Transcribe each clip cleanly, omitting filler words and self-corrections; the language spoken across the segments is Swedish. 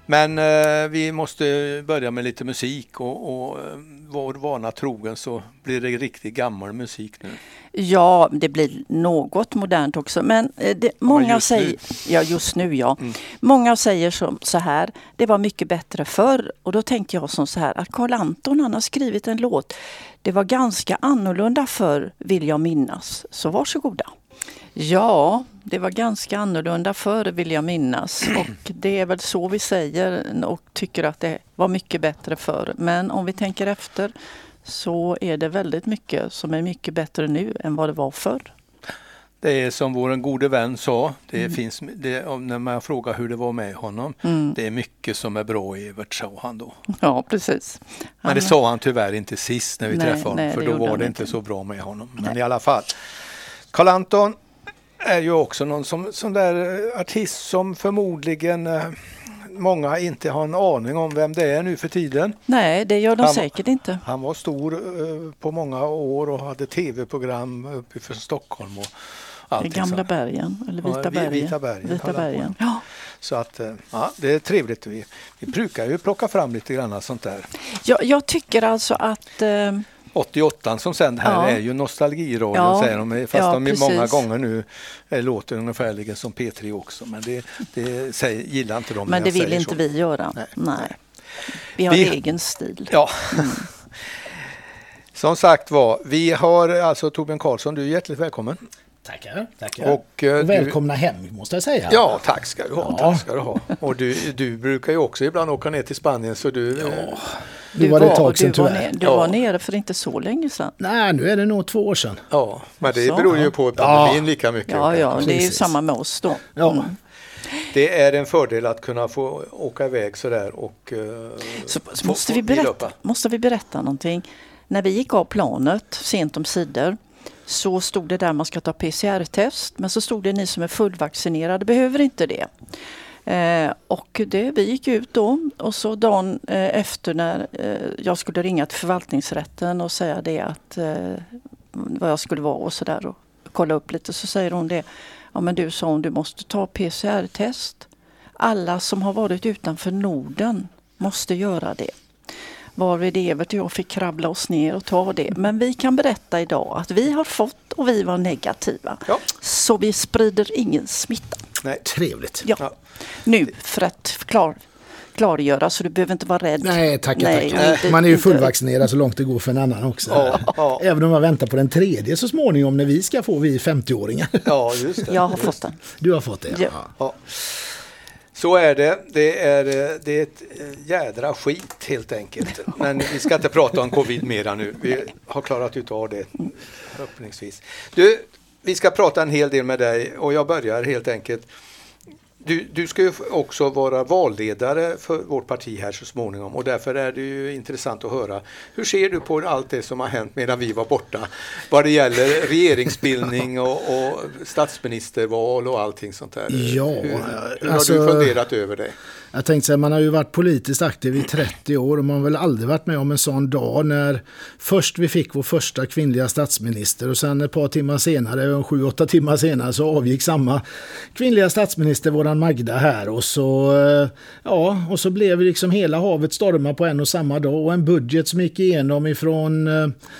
Men vi måste börja med lite musik och vår vana trogen så blir det riktigt gammal musik nu. Ja, det blir något modernt också. Men många säger... Ja, just nu, ja. Många säger så här, det var mycket bättre förr. Och då tänkte jag som så här, att Carl Anton han har skrivit en låt. Det var ganska annorlunda förr, vill jag minnas. Så varsågoda. Ja, det var ganska annorlunda förr, vill jag minnas. Och det är väl så vi säger och tycker att det var mycket bättre förr. Men om vi tänker efter så är det väldigt mycket som är mycket bättre nu än vad det var förr. Det är som vår gode vän sa, finns, när man frågar hur det var med honom, det är mycket som är bra Evert, sa han då. Ja, precis. Men det sa han tyvärr inte sist när vi träffade honom, för då var det inte så bra med honom. Men i alla fall, Carl Anton är ju också någon sån där artist som förmodligen många inte har en aning om vem det är nu för tiden. Nej, det gör de säkert inte. Han var stor på många år och hade tv-program uppe för Stockholm och allting. Gamla bergen, eller Vita bergen. Vita bergen. Ja. Så att, ja, det är trevligt. Vi brukar ju plocka fram lite grann sånt där. Jag tycker alltså att... 88 som sen här är ju nostalgiradio, säger de, fast de är många gånger nu låter ungefärligen som P3 också, men det gillar inte de. Men det vill inte vi göra. Nej. Vi har egen stil. Ja. Som sagt var, vi har alltså Torbjörn Karlsson, du är hjärtligt välkommen. Tackar. Och välkomna hem måste jag säga. Ja, tack ska du ha. Tack ska du ha. Och du brukar ju också ibland åka ner till Spanien, så du... Ja. Du var det ett tag sedan tyvärr. Du var nere för inte så länge sedan. Nej, nu är det nog 2 år sedan. Ja, men det beror ju på pandemin lika mycket. Ja, det är ju samma med oss då. Ja. Det är en fördel att kunna få åka iväg sådär och... Så måste vi berätta någonting. När vi gick av planet sent om sidor så stod det där man ska ta PCR-test, men så stod det ni som är fullvaccinerade behöver inte det. Och vi gick ut då, och så dagen efter när jag skulle ringa till förvaltningsrätten och säga det att vad jag skulle vara och sådär och kolla upp lite, så säger hon det, ja men du sa om du måste ta PCR-test. Alla som har varit utanför Norden måste göra det. Varvid Evert och jag fick krabbla oss ner och ta det. Men vi kan berätta idag att vi har fått och vi var negativa. Ja. Så vi sprider ingen smitta. Nej. Trevligt. Ja. Nu för att klargöra, så du behöver inte vara rädd. Nej, tackar. Man är ju fullvaccinerad så långt det går för en annan också. Ja. Även om man väntar på den 3:e så småningom när vi ska få, vi 50-åringar. Ja, just det. Jag har fått den. Du har fått det, ja. Så är det. Det är ett jädra skit helt enkelt. Men vi ska inte prata om covid mera nu. Vi har klarat ut av det öppningsvis. Du, vi ska prata en hel del med dig och jag börjar helt enkelt. Du ska ju också vara valledare för vårt parti här så småningom, och därför är det ju intressant att höra. Hur ser du på allt det som har hänt medan vi var borta? Vad det gäller regeringsbildning och statsministerval och allting sånt där. Ja, hur har du funderat över det? Jag tänkte säga, man har ju varit politiskt aktiv i 30 år och man har väl aldrig varit med om en sån dag när först vi fick vår första kvinnliga statsminister och sen ett par timmar senare, 7-8 timmar senare, så avgick samma kvinnliga statsminister, våran Magda här, och så blev liksom hela havet stormar på en och samma dag, och en budget som gick igenom ifrån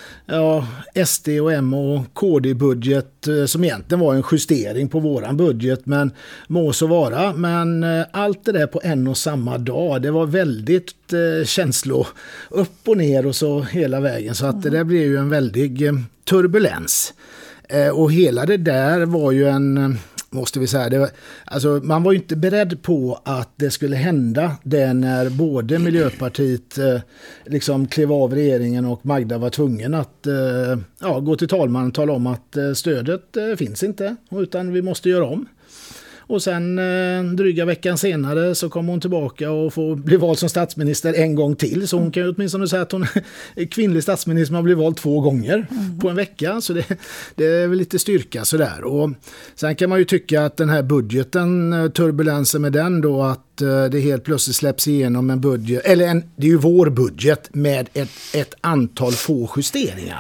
SD och M och KD-budget som egentligen var en justering på våran budget, men må så vara. Men allt det där på en och samma dag, det var väldigt känslo upp och ner och så hela vägen, så att det där blev ju en väldig turbulens. Och hela det där var ju måste vi säga, man var ju inte beredd på att det skulle hända det när både Miljöpartiet liksom klev av regeringen och Magda var tvungen att gå till talmannen och tala om att stödet finns inte, utan vi måste göra om. Och sen dryga veckan senare så kom hon tillbaka och får bli vald som statsminister en gång till. Så hon kan ju åtminstone säga att hon är kvinnlig statsminister som har blivit vald 2 gånger på en vecka. Så det är väl lite styrka sådär. Och sen kan man ju tycka att den här budgeten, turbulensen med den då, att det helt plötsligt släpps igenom en budget, det är ju vår budget med ett antal få justeringar.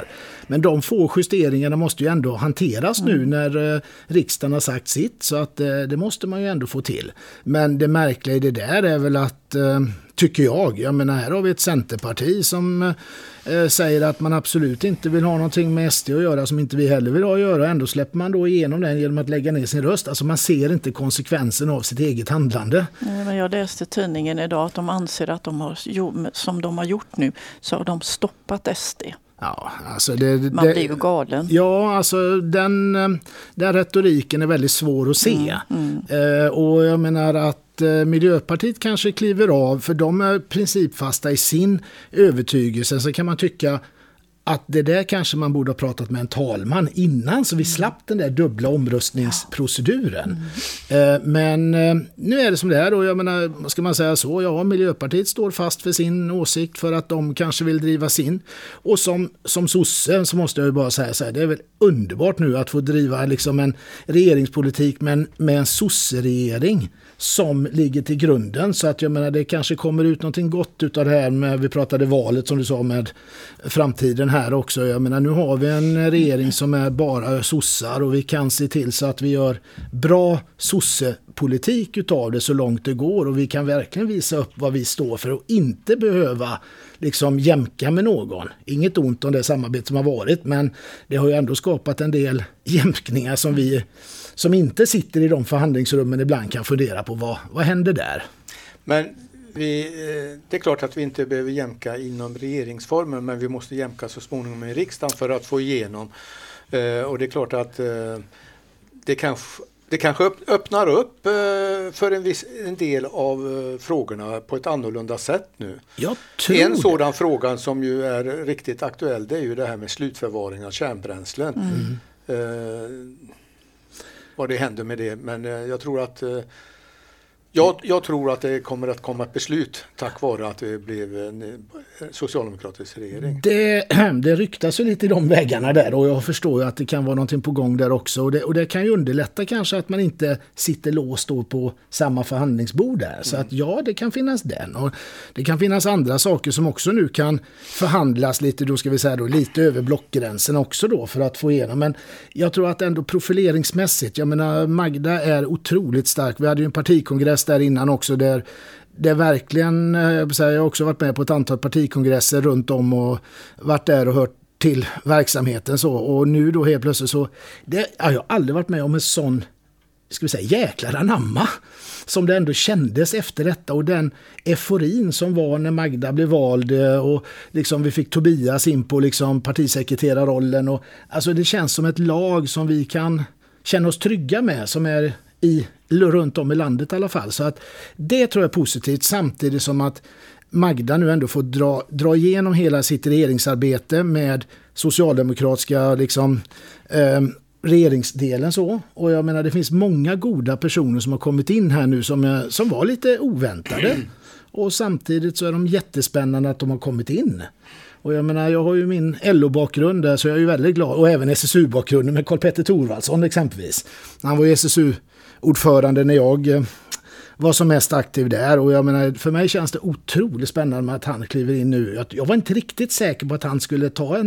Men de få justeringarna måste ju ändå hanteras nu när riksdagen har sagt sitt, så att det måste man ju ändå få till. Men det märkliga i det där är väl att, tycker jag menar, här har vi ett Centerparti som säger att man absolut inte vill ha någonting med SD att göra, som inte vi heller vill ha att göra. Ändå släpper man då igenom den genom att lägga ner sin röst. Alltså man ser inte konsekvensen av sitt eget handlande. Men jag läste tidningen idag att de anser att som de har gjort nu, så har de stoppat SD. Ja, alltså man blir ju galen. Ja, alltså den retoriken är väldigt svår att se. Och jag menar att Miljöpartiet kanske kliver av, för de är principfasta i sin övertygelse. Så kan man tycka att det där kanske man borde ha pratat med en talman innan, så vi slapp den där dubbla omröstningsproceduren. Men nu är det som det är, och jag menar, ska man säga så, ja, Miljöpartiet står fast för sin åsikt för att de kanske vill driva sin. Och som sosse så måste jag ju bara säga så här, det är väl underbart nu att få driva liksom en regeringspolitik med en sosseregering som ligger till grunden, så att jag menar det kanske kommer ut någonting gott utav det här med, vi pratade valet som du sa, med framtiden här också. Jag menar, nu har vi en regering som är bara sossar, och vi kan se till så att vi gör bra sossepolitik utav det så långt det går, och vi kan verkligen visa upp vad vi står för och inte behöva liksom jämka med någon. Inget ont om det samarbete som har varit, men det har ju ändå skapat en del jämkningar som vi som inte sitter i de förhandlingsrummen ibland kan fundera på vad händer där. Men det är klart att vi inte behöver jämka inom regeringsformen, men vi måste jämka så småningom i riksdagen för att få igenom. Och det är klart att det kanske öppnar upp för en del av frågorna på ett annorlunda sätt nu. En sådan fråga som ju är riktigt aktuell, det är ju det här med slutförvaring av kärnbränslen. Vad det händer med det, men jag tror att det kommer att komma ett beslut tack vare att det blev en socialdemokratisk regering. Det ryktas ju lite i de vägarna där, och jag förstår ju att det kan vara någonting på gång där också, och det kan ju underlätta kanske att man inte sitter låst på samma förhandlingsbord där, så att ja, det kan finnas den, och det kan finnas andra saker som också nu kan förhandlas lite, då ska vi säga då, lite över blockgränsen också då, för att få igenom. Men jag tror att ändå profileringsmässigt, jag menar, Magda är otroligt stark. Vi hade ju en partikongress där innan också, där det verkligen, jag har också varit med på ett antal partikongresser runt om och varit där och hört till verksamheten så, och nu då helt plötsligt så, jag har aldrig varit med om en sån, ska vi säga, jäklar anamma som det ändå kändes efter detta, och den euforin som var när Magda blev vald, och liksom vi fick Tobias in på liksom partisekreterarrollen, och alltså det känns som ett lag som vi kan känna oss trygga med, som är runt om i landet i alla fall. Så att det tror jag är positivt, samtidigt som att Magda nu ändå får dra igenom hela sitt regeringsarbete med socialdemokratiska liksom, regeringsdelen så. Och jag menar, det finns många goda personer som har kommit in här nu som var lite oväntade. Och samtidigt så är de jättespännande att de har kommit in. Och jag menar, jag har ju min LO-bakgrund där, så jag är ju väldigt glad. Och även SSU-bakgrunden med Karl-Petter Thorvaldsson exempelvis. Han var ju SSU-ordförande när jag var som mest aktiv där. Och jag menar, för mig känns det otroligt spännande med att han kliver in nu. Jag var inte riktigt säker på att han skulle ta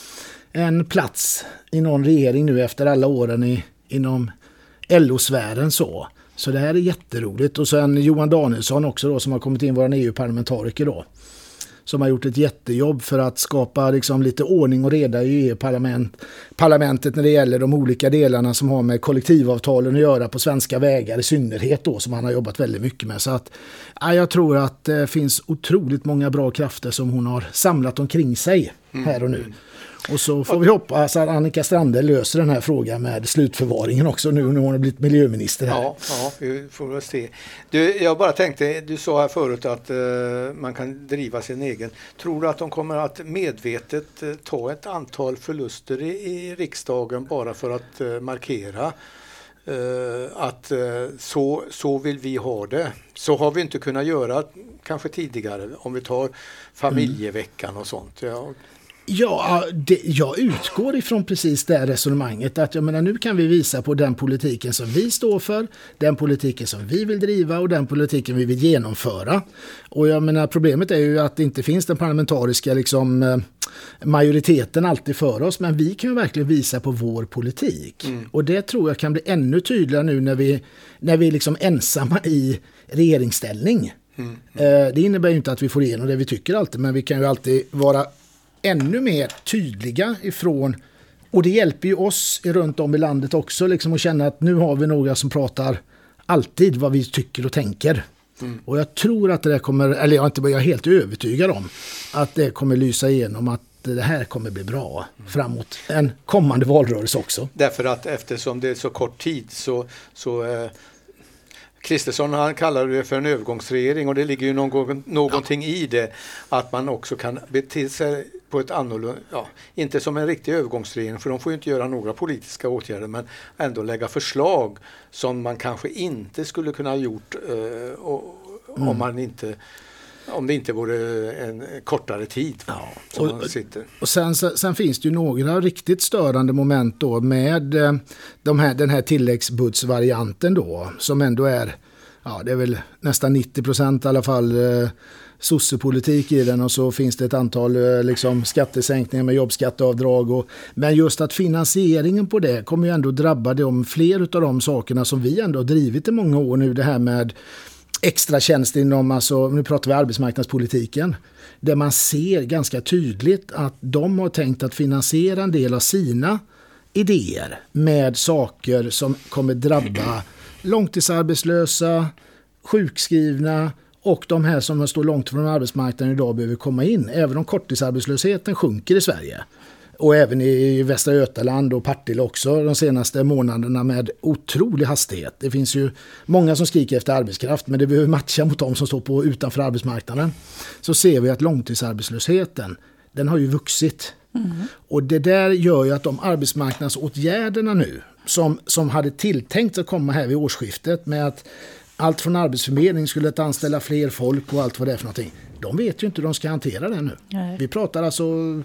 en plats i någon regering nu efter alla åren inom LO-sfären så. Så det här är jätteroligt. Och sen Johan Danielsson också då, som har kommit in, våran EU-parlamentariker då, som har gjort ett jättejobb för att skapa liksom lite ordning och reda i EU-parlamentet när det gäller de olika delarna som har med kollektivavtalen att göra på svenska vägar i synnerhet då, som han har jobbat väldigt mycket med. Så att jag tror att det finns otroligt många bra krafter som hon har samlat omkring sig här och nu. Och så får vi hoppas att Annika Strandhäll löser den här frågan med slutförvaringen också nu när hon har blivit miljöminister här. Ja, vi får väl se. Jag bara tänkte, du sa här förut att man kan driva sin egen. Tror du att de kommer att medvetet ta ett antal förluster i riksdagen bara för att markera att så vill vi ha det? Så har vi inte kunnat göra kanske tidigare, om vi tar familjeveckan och sånt. Ja. Ja, jag utgår ifrån precis det här resonemanget att jag menar, nu kan vi visa på den politiken som vi står för, den politiken som vi vill driva och den politiken vi vill genomföra. Och jag menar, problemet är ju att det inte finns den parlamentariska liksom, majoriteten alltid för oss, men vi kan ju verkligen visa på vår politik. Och det tror jag kan bli ännu tydligare nu när vi är liksom ensamma i regeringsställning. Det innebär ju inte att vi får igenom det vi tycker alltid, men vi kan ju alltid vara ännu mer tydliga ifrån, och det hjälper ju oss runt om i landet också liksom, att känna att nu har vi några som pratar alltid vad vi tycker och tänker. Och jag tror att det kommer, eller jag är helt övertygad om att det kommer lysa igenom, att det här kommer bli bra framåt en kommande valrörelse också. Därför att eftersom det är så kort tid så Kristersson, han kallar det för en övergångsregering, och det ligger ju någonting i det, att man också kan bete sig på ett annorlunda, inte som en riktig övergångsregering, för de får ju inte göra några politiska åtgärder, men ändå lägga förslag som man kanske inte skulle kunna ha gjort om det inte vore en kortare tid som man sitter. Och sen finns det ju några riktigt störande moment då med den här tilläggsbudsvarianten då, som ändå är, det är väl nästan 90% i alla fall sossepolitik i den, och så finns det ett antal liksom skattesänkningar med jobbskatteavdrag. Men just att finansieringen på det kommer ju ändå drabba fler av de sakerna som vi ändå har drivit i många år nu, det här med extra tjänster inom, alltså nu pratar vi arbetsmarknadspolitiken, där man ser ganska tydligt att de har tänkt att finansiera en del av sina idéer med saker som kommer drabba långtidsarbetslösa, sjukskrivna och de här som står långt från arbetsmarknaden idag behöver komma in. Även om korttidsarbetslösheten sjunker i Sverige. Och även i Västra Götaland och Partille också de senaste månaderna med otrolig hastighet. Det finns ju många som skriker efter arbetskraft, men det behöver matcha mot de som står utanför arbetsmarknaden. Så ser vi att långtidsarbetslösheten, den har ju vuxit. Och det där gör ju att de arbetsmarknadsåtgärderna nu som hade tilltänkt att komma här vid årsskiftet, med att allt från arbetsförmedling skulle att anställa fler folk och allt vad det är för någonting. De vet ju inte hur de ska hantera det nu. Nej. Vi pratar alltså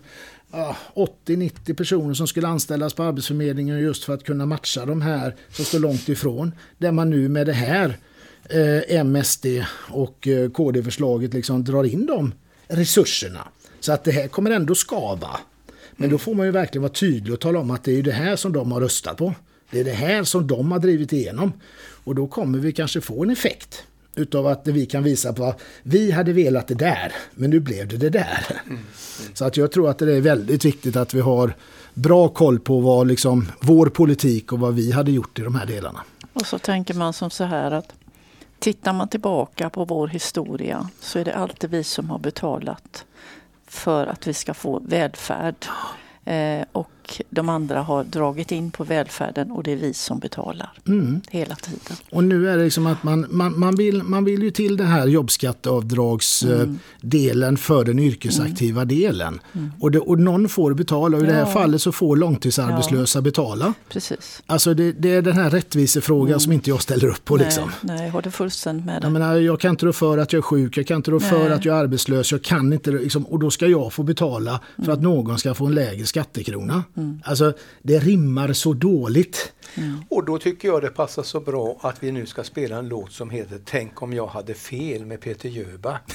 80-90 personer som skulle anställas på arbetsförmedlingen just för att kunna matcha de här som står långt ifrån. Där man nu med det här MSD och KD-förslaget liksom drar in de resurserna. Så att det här kommer ändå skava. Men då får man ju verkligen vara tydlig och tala om att det är det här som de har röstat på. Det är det här som de har drivit igenom. Och då kommer vi kanske få en effekt utav att vi kan visa på att vi hade velat det där, men nu blev det där. Så att jag tror att det är väldigt viktigt att vi har bra koll på vad liksom vår politik och vad vi hade gjort i de här delarna. Och så tänker man som så här att tittar man tillbaka på vår historia så är det alltid vi som har betalat för att vi ska få välfärd. Och de andra har dragit in på välfärden och det är vi som betalar hela tiden. Och nu är det liksom att man vill ju till det här jobbskatteavdragsdelen för den yrkesaktiva delen. Och någon får betala, och i det här fallet så får långtidsarbetslösa betala. Precis. Alltså det är den här rättvisefrågan som inte jag ställer upp på. Liksom. Nej, jag har det fullständigt med det. Jag kan inte rå för att jag är sjuk, jag kan inte rå för att jag är arbetslös, jag kan inte, liksom, och då ska jag få betala för att någon ska få en lägre skattekrona. Alltså det rimmar så dåligt. Och då tycker jag det passar så bra att vi nu ska spela en låt som heter Tänk om jag hade fel med Peter Jöback.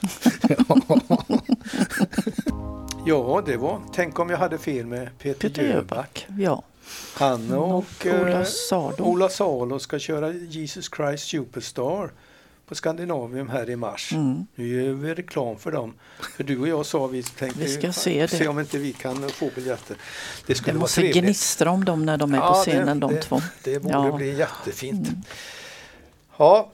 Ja, det var Tänk om jag hade fel med Peter Jöback. Ja. Han och Ola Salo ska köra Jesus Christ Superstar på Skandinavium här i mars. Nu gör vi reklam för dem. För du och jag sa vi ska se om inte vi kan få biljetter. Det skulle vara trevligt. Gnistra om dem när de är på scenen, de två. Det borde bli jättefint. Ja.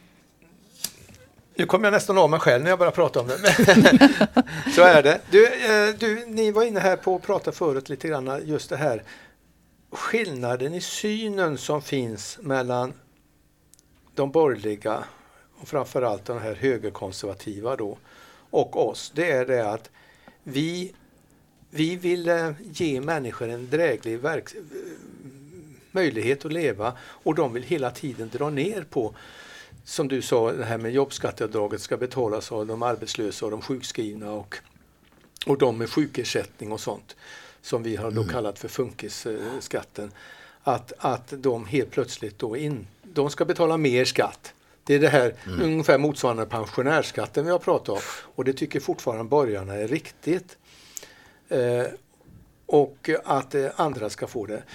Nu kommer jag nästan av mig själv när jag börjar prata om det. Så är det. Ni var inne här på att prata förut lite grann just det här. Skillnaden i synen som finns mellan de borgerliga och framförallt de här högerkonservativa då och oss, det är det att vi vill ge människor en dräglig möjlighet att leva, och de vill hela tiden dra ner på, som du sa, det här med jobbskatteavdraget ska betalas av de arbetslösa och de sjukskrivna och och de med sjukersättning och sånt som vi har då kallat för funkisskatten, att de helt plötsligt då de ska betala mer skatt. Det är det här ungefär motsvarande pensionärskatten vi har pratat om, och det tycker fortfarande borgarna är riktigt. Och att andra ska få det.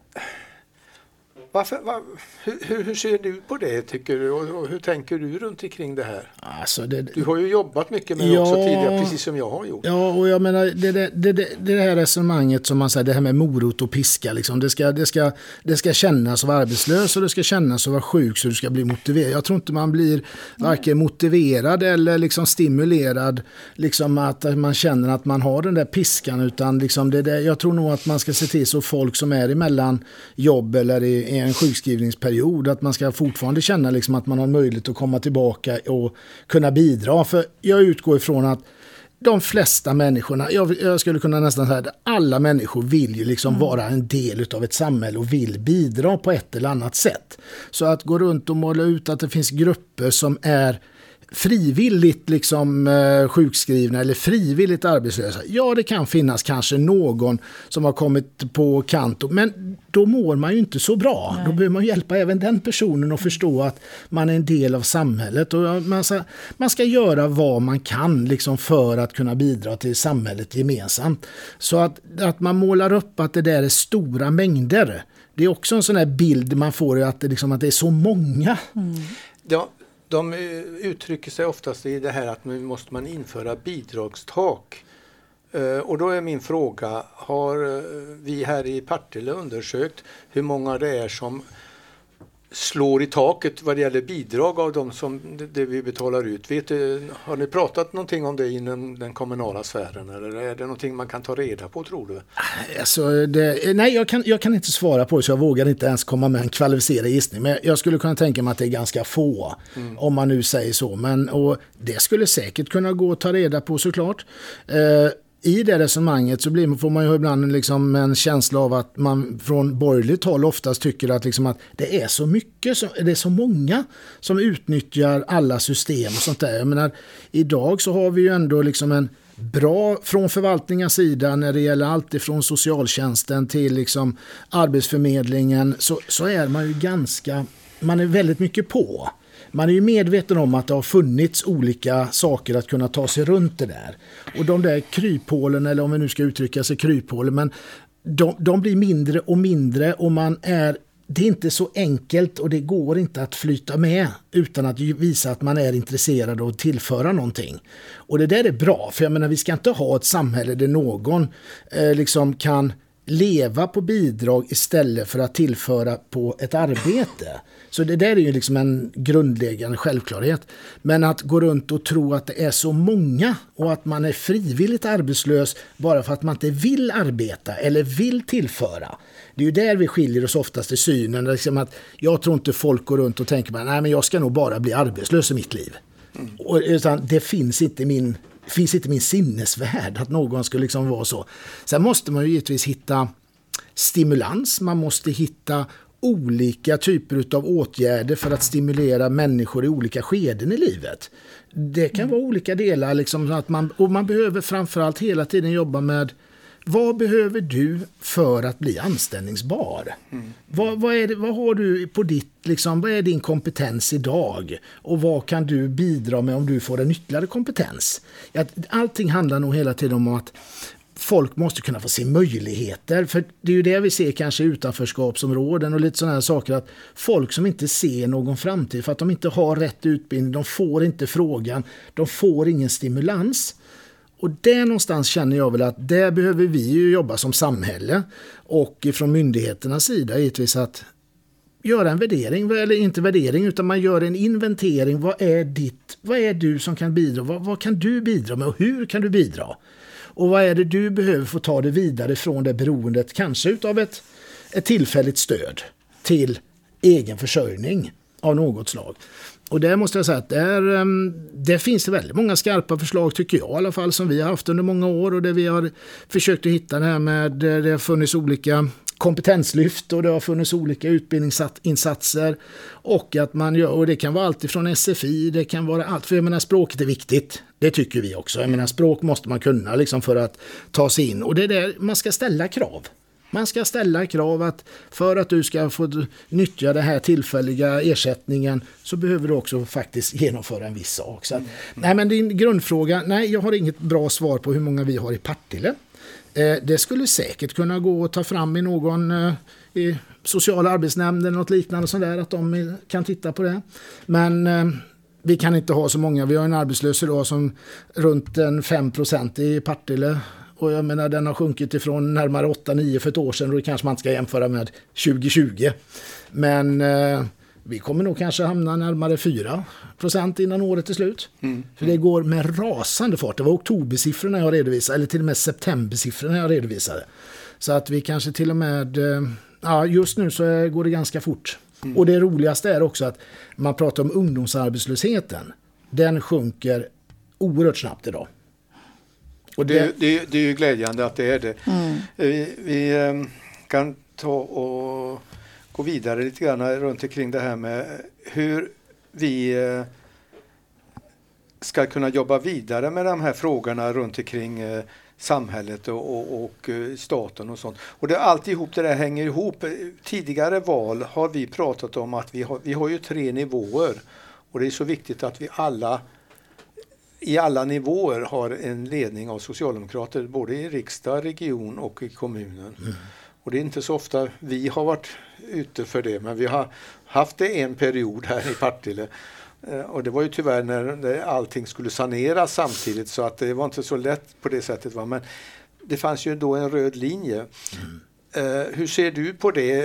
Hur ser du på det, tycker du, och hur tänker du runt omkring det här? Alltså du har ju jobbat mycket med det också tidigare, precis som jag har gjort. Ja, och jag menar det här resonemanget som man säger, det här med morot och piska liksom, det ska kännas att vara arbetslös och det ska kännas att vara sjuk så du ska bli motiverad. Jag tror inte man blir varken motiverad eller liksom stimulerad, liksom att man känner att man har den där piskan, utan liksom jag tror nog att man ska se till så folk som är emellan jobb eller i en sjukskrivningsperiod, att man ska fortfarande känna liksom att man har möjlighet att komma tillbaka och kunna bidra. För jag utgår ifrån att de flesta människorna, jag skulle kunna nästan säga att alla människor vill ju liksom vara en del av ett samhälle och vill bidra på ett eller annat sätt. Så att gå runt och måla ut att det finns grupper som är frivilligt liksom sjukskrivna eller frivilligt arbetslösa. Ja, det kan finnas kanske någon som har kommit på kant, men då mår man ju inte så bra. Nej. Då behöver man hjälpa även den personen att förstå att man är en del av samhället, och man ska göra vad man kan liksom för att kunna bidra till samhället gemensamt. Så att man målar upp att det där är stora mängder. Det är också en sån här bild man får, att det är så många. Ja. De uttrycker sig oftast i det här att nu måste man införa bidragstak. Och då är min fråga, har vi här i Partille undersökt hur många det är som slår i taket vad det gäller bidrag av de som det vi betalar ut? Har ni pratat någonting om det inom den kommunala sfären, eller är det någonting man kan ta reda på, tror du? Alltså nej, jag kan inte svara på det, så jag vågar inte ens komma med en kvalificerad gissning, men jag skulle kunna tänka mig att det är ganska få, om man nu säger så, och det skulle säkert kunna gå att ta reda på, såklart. I det resonemanget så får man ju ibland liksom en känsla av att man från borgerligt håll oftast tycker att, liksom att det är så mycket, det är så många som utnyttjar alla system och sånt där. Jag menar, idag så har vi ju ändå liksom en bra från förvaltningens sida när det gäller allt ifrån socialtjänsten till liksom arbetsförmedlingen, så är man ju man är väldigt mycket på. Man är ju medveten om att det har funnits olika saker att kunna ta sig runt det där. Och de där kryphålen, eller om vi nu ska uttrycka sig kryphålen, men de blir mindre och mindre, och det är inte så enkelt, och det går inte att flyta med utan att visa att man är intresserad av att tillföra någonting. Och det där är bra, för jag menar, vi ska inte ha ett samhälle där någon liksom kan leva på bidrag istället för att tillföra på ett arbete. Så det där är ju liksom en grundläggande självklarhet. Men att gå runt och tro att det är så många och att man är frivilligt arbetslös bara för att man inte vill arbeta eller vill tillföra. Det är ju där vi skiljer oss oftast i synen. Liksom att jag tror inte folk går runt och tänker nej, men jag ska nog bara bli arbetslös i mitt liv. Utan det finns inte min sinnesvärld att någon skulle liksom vara så. Sen måste man ju givetvis hitta stimulans. Man måste hitta olika typer av åtgärder för att stimulera människor i olika skeden i livet. Det kan vara olika delar liksom, och man behöver framförallt hela tiden jobba med: vad behöver du för att bli anställningsbar? Vad har du på ditt, liksom, vad är din kompetens idag? Och vad kan du bidra med om du får en ytterligare kompetens? Allting handlar nog hela tiden om att folk måste kunna få se möjligheter. För det är ju det vi ser kanske i utanförskapsområden och lite sådana här saker, att folk som inte ser någon framtid för att de inte har rätt utbildning, de får inte frågan, de får ingen stimulans. Och där någonstans känner jag väl att där behöver vi ju jobba som samhälle och från myndigheternas sida givetvis att göra en värdering, eller inte värdering utan man gör en inventering. Vad är du som kan bidra? Vad kan du bidra med och hur kan du bidra? Och vad är det du behöver få ta det vidare från det beroendet, kanske utav ett tillfälligt stöd till egen försörjning av något slag. Och där måste jag säga att där finns det väldigt många skarpa förslag, tycker jag i alla fall, som vi har haft under många år, och där vi har försökt att hitta det här med, det har funnits olika kompetenslyft och det har funnits olika utbildningsinsatser och att man gör, och det kan vara allt ifrån SFI, det kan vara allt, för jag menar språket är viktigt, det tycker vi också, jag menar språk måste man kunna liksom för att ta sig in, och det är där man ska ställa krav. Man ska ställa krav att för att du ska få nyttja den här tillfälliga ersättningen så behöver du också faktiskt genomföra en viss sak. Så att, nej, men din grundfråga, nej, jag har inget bra svar på hur många vi har i Partille. Det skulle säkert kunna gå att ta fram i någon i sociala arbetsnämnden eller något liknande sånt där, att de kan titta på det. Men vi kan inte ha så många. Vi har en arbetslös idag som runt 5% i Partille. Och jag menar, den har sjunkit ifrån närmare 8-9 för ett år sedan, och det kanske man ska jämföra med 2020. Men vi kommer nog kanske hamna närmare 4% innan året är slut. För det går med rasande fart. Det var oktobersiffrorna jag redovisade, eller till och med septembersiffrorna jag redovisade. Så att vi kanske till och med, just nu så går det ganska fort. Och det roligaste är också att man pratar om ungdomsarbetslösheten. Den sjunker oerhört snabbt idag. Och det är ju glädjande att det är det. Vi kan ta och gå vidare lite grann runt omkring det här med hur vi ska kunna jobba vidare med de här frågorna runt omkring samhället och staten och sånt. Och det alltihop det där hänger ihop. Tidigare val har vi pratat om att vi har ju 3 nivåer, och det är så viktigt att vi alla i alla nivåer har en ledning av socialdemokrater, både i riksdag, region och i kommunen. Och det är inte så ofta vi har varit ute för det, men vi har haft det en period här i Partille. Och det var ju tyvärr när allting skulle saneras samtidigt, så att det var inte så lätt på det sättet. Va? Men det fanns ju då en röd linje. Hur ser du på det?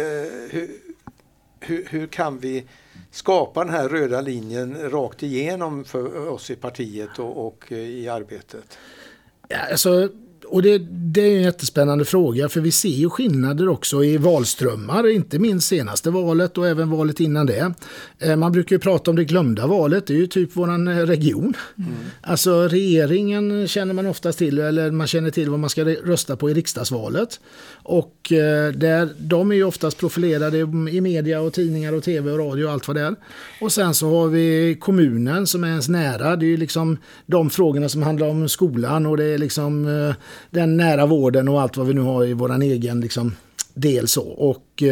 Hur kan vi skapa den här röda linjen rakt igenom för oss i partiet och i arbetet? Ja, alltså, och det är en jättespännande fråga, för vi ser ju skillnader också i valströmmar, inte minst senaste valet och även valet innan det. Man brukar ju prata om det glömda valet, det är ju typ våran region. Alltså regeringen känner man oftast till, eller man känner till vad man ska rösta på i riksdagsvalet. Och de är ju oftast profilerade i media och tidningar och tv och radio och allt vad det är. Och sen så har vi kommunen som är ens nära, det är ju liksom de frågorna som handlar om skolan, och det är liksom den nära vården och allt vad vi nu har i våran egen liksom del så. Och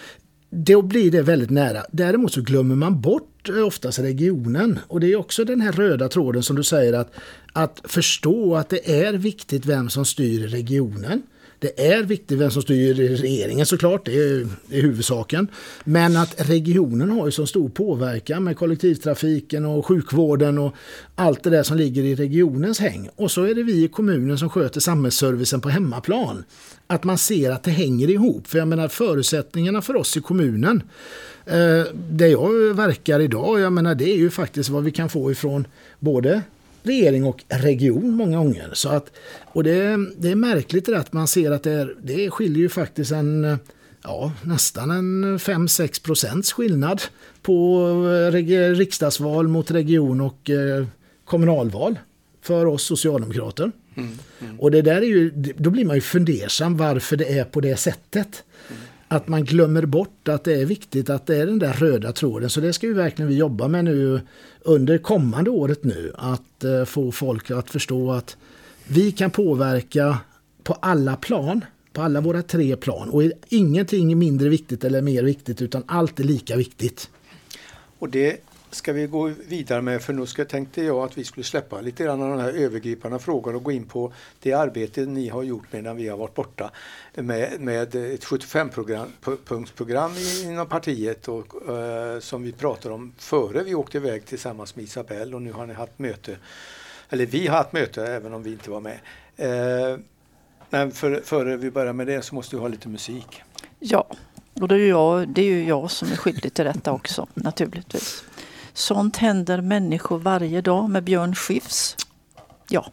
då blir det väldigt nära. Däremot så glömmer man bort oftast regionen, och det är också den här röda tråden som du säger, att förstå att det är viktigt vem som styr regionen. Det är viktigt vem som styr regeringen, såklart, det är huvudsaken. Men att regionen har ju så stor påverkan med kollektivtrafiken och sjukvården och allt det där som ligger i regionens häng. Och så är det vi i kommunen som sköter samhällsservicen på hemmaplan. Att man ser att det hänger ihop. För jag menar, förutsättningarna för oss i kommunen, där jag verkar idag, jag menar, det är ju faktiskt vad vi kan få ifrån både regering och region många gånger. Så att, och det är märkligt att man ser att det skiljer ju faktiskt nästan en 5-6% skillnad på riksdagsval mot region och kommunalval för oss socialdemokrater. Och det där är ju, då blir man ju fundersam varför det är på det sättet. Att man glömmer bort att det är viktigt att det är den där röda tråden. Så det ska ju verkligen vi jobba med nu under kommande året nu. Att få folk att förstå att vi kan påverka på alla plan. På alla våra 3 plan. Och ingenting är mindre viktigt eller mer viktigt, utan allt är lika viktigt. Och det ska vi gå vidare med, för nu tänkte jag att vi skulle släppa lite grann av de här övergripande frågorna och gå in på det arbete ni har gjort medan vi har varit borta med ett 75-punktsprogram inom partiet och, som vi pratade om före vi åkte iväg tillsammans med Isabelle, och nu har ni haft möte, eller vi har haft möte även om vi inte var med. Men före vi börjar med det så måste vi ha lite musik. Ja, och det är ju jag som är skyldig till detta också, naturligtvis. Sånt händer människor varje dag med Björn Skifs. Ja.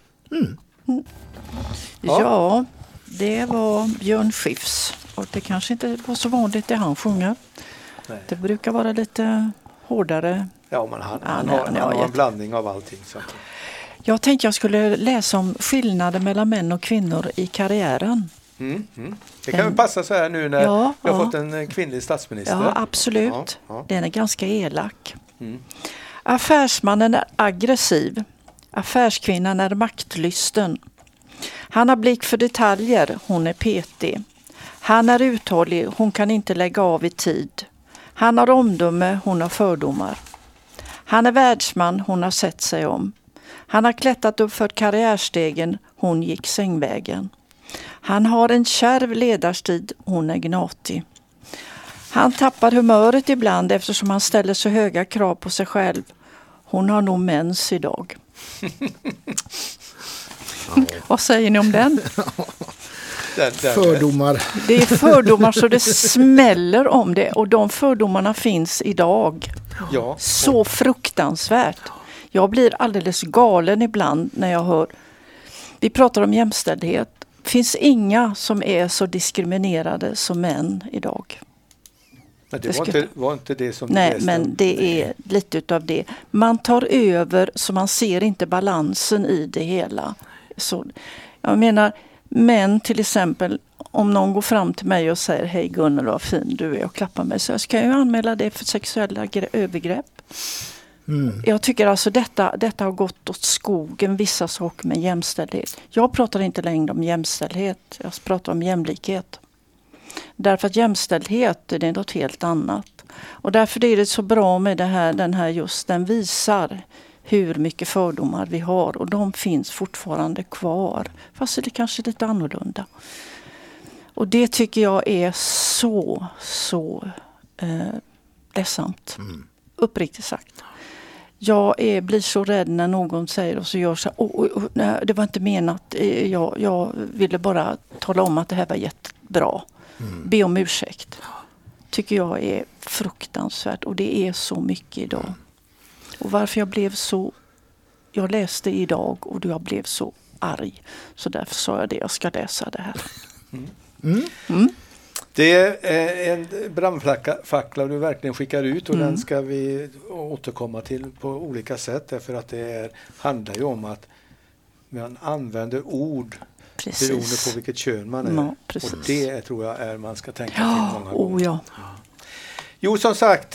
Ja, det var Björn Skifs. Och det kanske inte var så vanligt det han sjunger. Nej. Det brukar vara lite hårdare. Ja, men han har en blandning av allting. Så. Jag tänkte jag skulle läsa om skillnader mellan män och kvinnor i karriären. Det kan väl passa så här nu när vi har fått en kvinnlig statsminister. Ja, absolut. Den är ganska elak. Affärsmannen är aggressiv. Affärskvinnan är maktlysten. Han har blick för detaljer, hon är petig. Han är uthållig, hon kan inte lägga av i tid. Han har omdöme, hon har fördomar. Han är världsman, hon har sett sig om. Han har klättrat upp för karriärstegen, hon gick sängvägen. Han har en kärv ledarstil, hon är gnatig. Han tappar humöret ibland eftersom han ställer så höga krav på sig själv. Hon har nog mens idag. Vad säger ni om den? Fördomar. Det är fördomar så det smäller om det. Och de fördomarna finns idag. Ja. Så fruktansvärt. Jag blir alldeles galen ibland när jag hör. Vi pratar om jämställdhet. Det finns inga som är så diskriminerade som män idag. Men det var inte det som... Nej, men det är lite utav det. Man tar över så man ser inte balansen i det hela. Så, jag menar, män till exempel, om någon går fram till mig och säger hej Gunnel, vad fin du är och klappar mig, så ska jag ju anmäla det för sexuella övergrepp. Jag tycker alltså detta har gått åt skogen, vissa saker med jämställdhet. Jag pratar inte längre om jämställdhet, jag pratar om jämlikhet. Därför att jämställdhet är något helt annat. Och därför är det så bra med den visar hur mycket fördomar vi har. Och de finns fortfarande kvar. Fast det är kanske lite annorlunda. Och det tycker jag är så ledsamt. Uppriktigt sagt. Jag blir så rädd när någon säger och så gör så här, nej, det var inte menat. Jag ville bara tala om att det här var jättebra. Be om ursäkt. Tycker jag är fruktansvärt. Och det är så mycket idag. Och varför jag blev så... Jag läste idag och jag blev så arg. Så därför sa jag det. Jag ska läsa det här. Det är en brandfackla du verkligen skickar ut och den ska vi återkomma till på olika sätt. Därför att det handlar ju om att man använder ord beroende på vilket kön man är. Ja, och det tror jag är man ska tänka till många gånger. Ja. Jo, som sagt,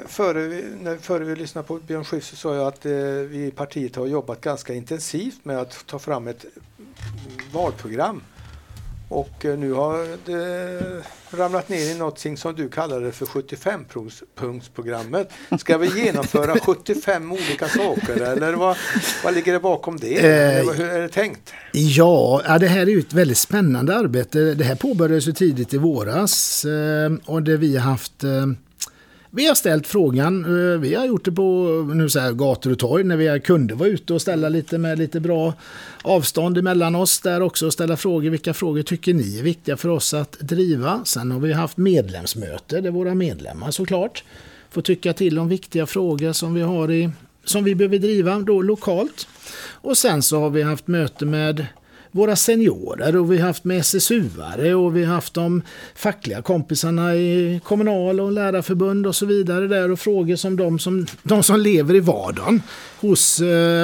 före vi lyssnade på Björn Skifs så sa jag att vi i partiet har jobbat ganska intensivt med att ta fram ett valprogram. Och nu har det ramlat ner i något som du kallade för 75-punktsprogrammet. Ska vi genomföra 75 olika saker eller vad ligger det bakom det? Hur är det tänkt? Ja, det här är ju ett väldigt spännande arbete. Det här påbörjades ju tidigt i våras och det vi har haft... Vi har ställt frågan, vi har gjort det på gator och torg när vi kunde vara ute och ställa med lite bra avstånd emellan oss där också och ställa frågor. Vilka frågor tycker ni är viktiga för oss att driva? Sen har vi haft medlemsmöte där våra medlemmar såklart får tycka till om viktiga frågor som vi behöver driva då lokalt. Och sen så har vi haft möte med våra seniorer och vi har haft med SSU-are och vi har haft de fackliga kompisarna i kommunal- och lärarförbund och så vidare där och frågor som de som lever i vardagen hos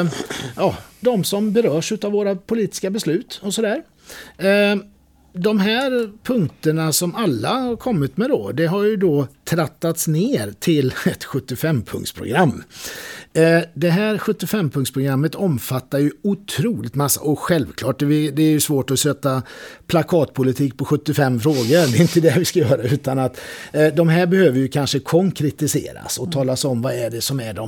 de som berörs av våra politiska beslut och sådär. De här punkterna som alla har kommit med då, det har ju då trattats ner till ett 75-punktsprogram. Det här 75-punktsprogrammet omfattar ju otroligt massa och självklart det är ju svårt att sätta plakatpolitik på 75 frågor. Det är inte det vi ska göra utan att de här behöver ju kanske konkretiseras och talas om vad är det som är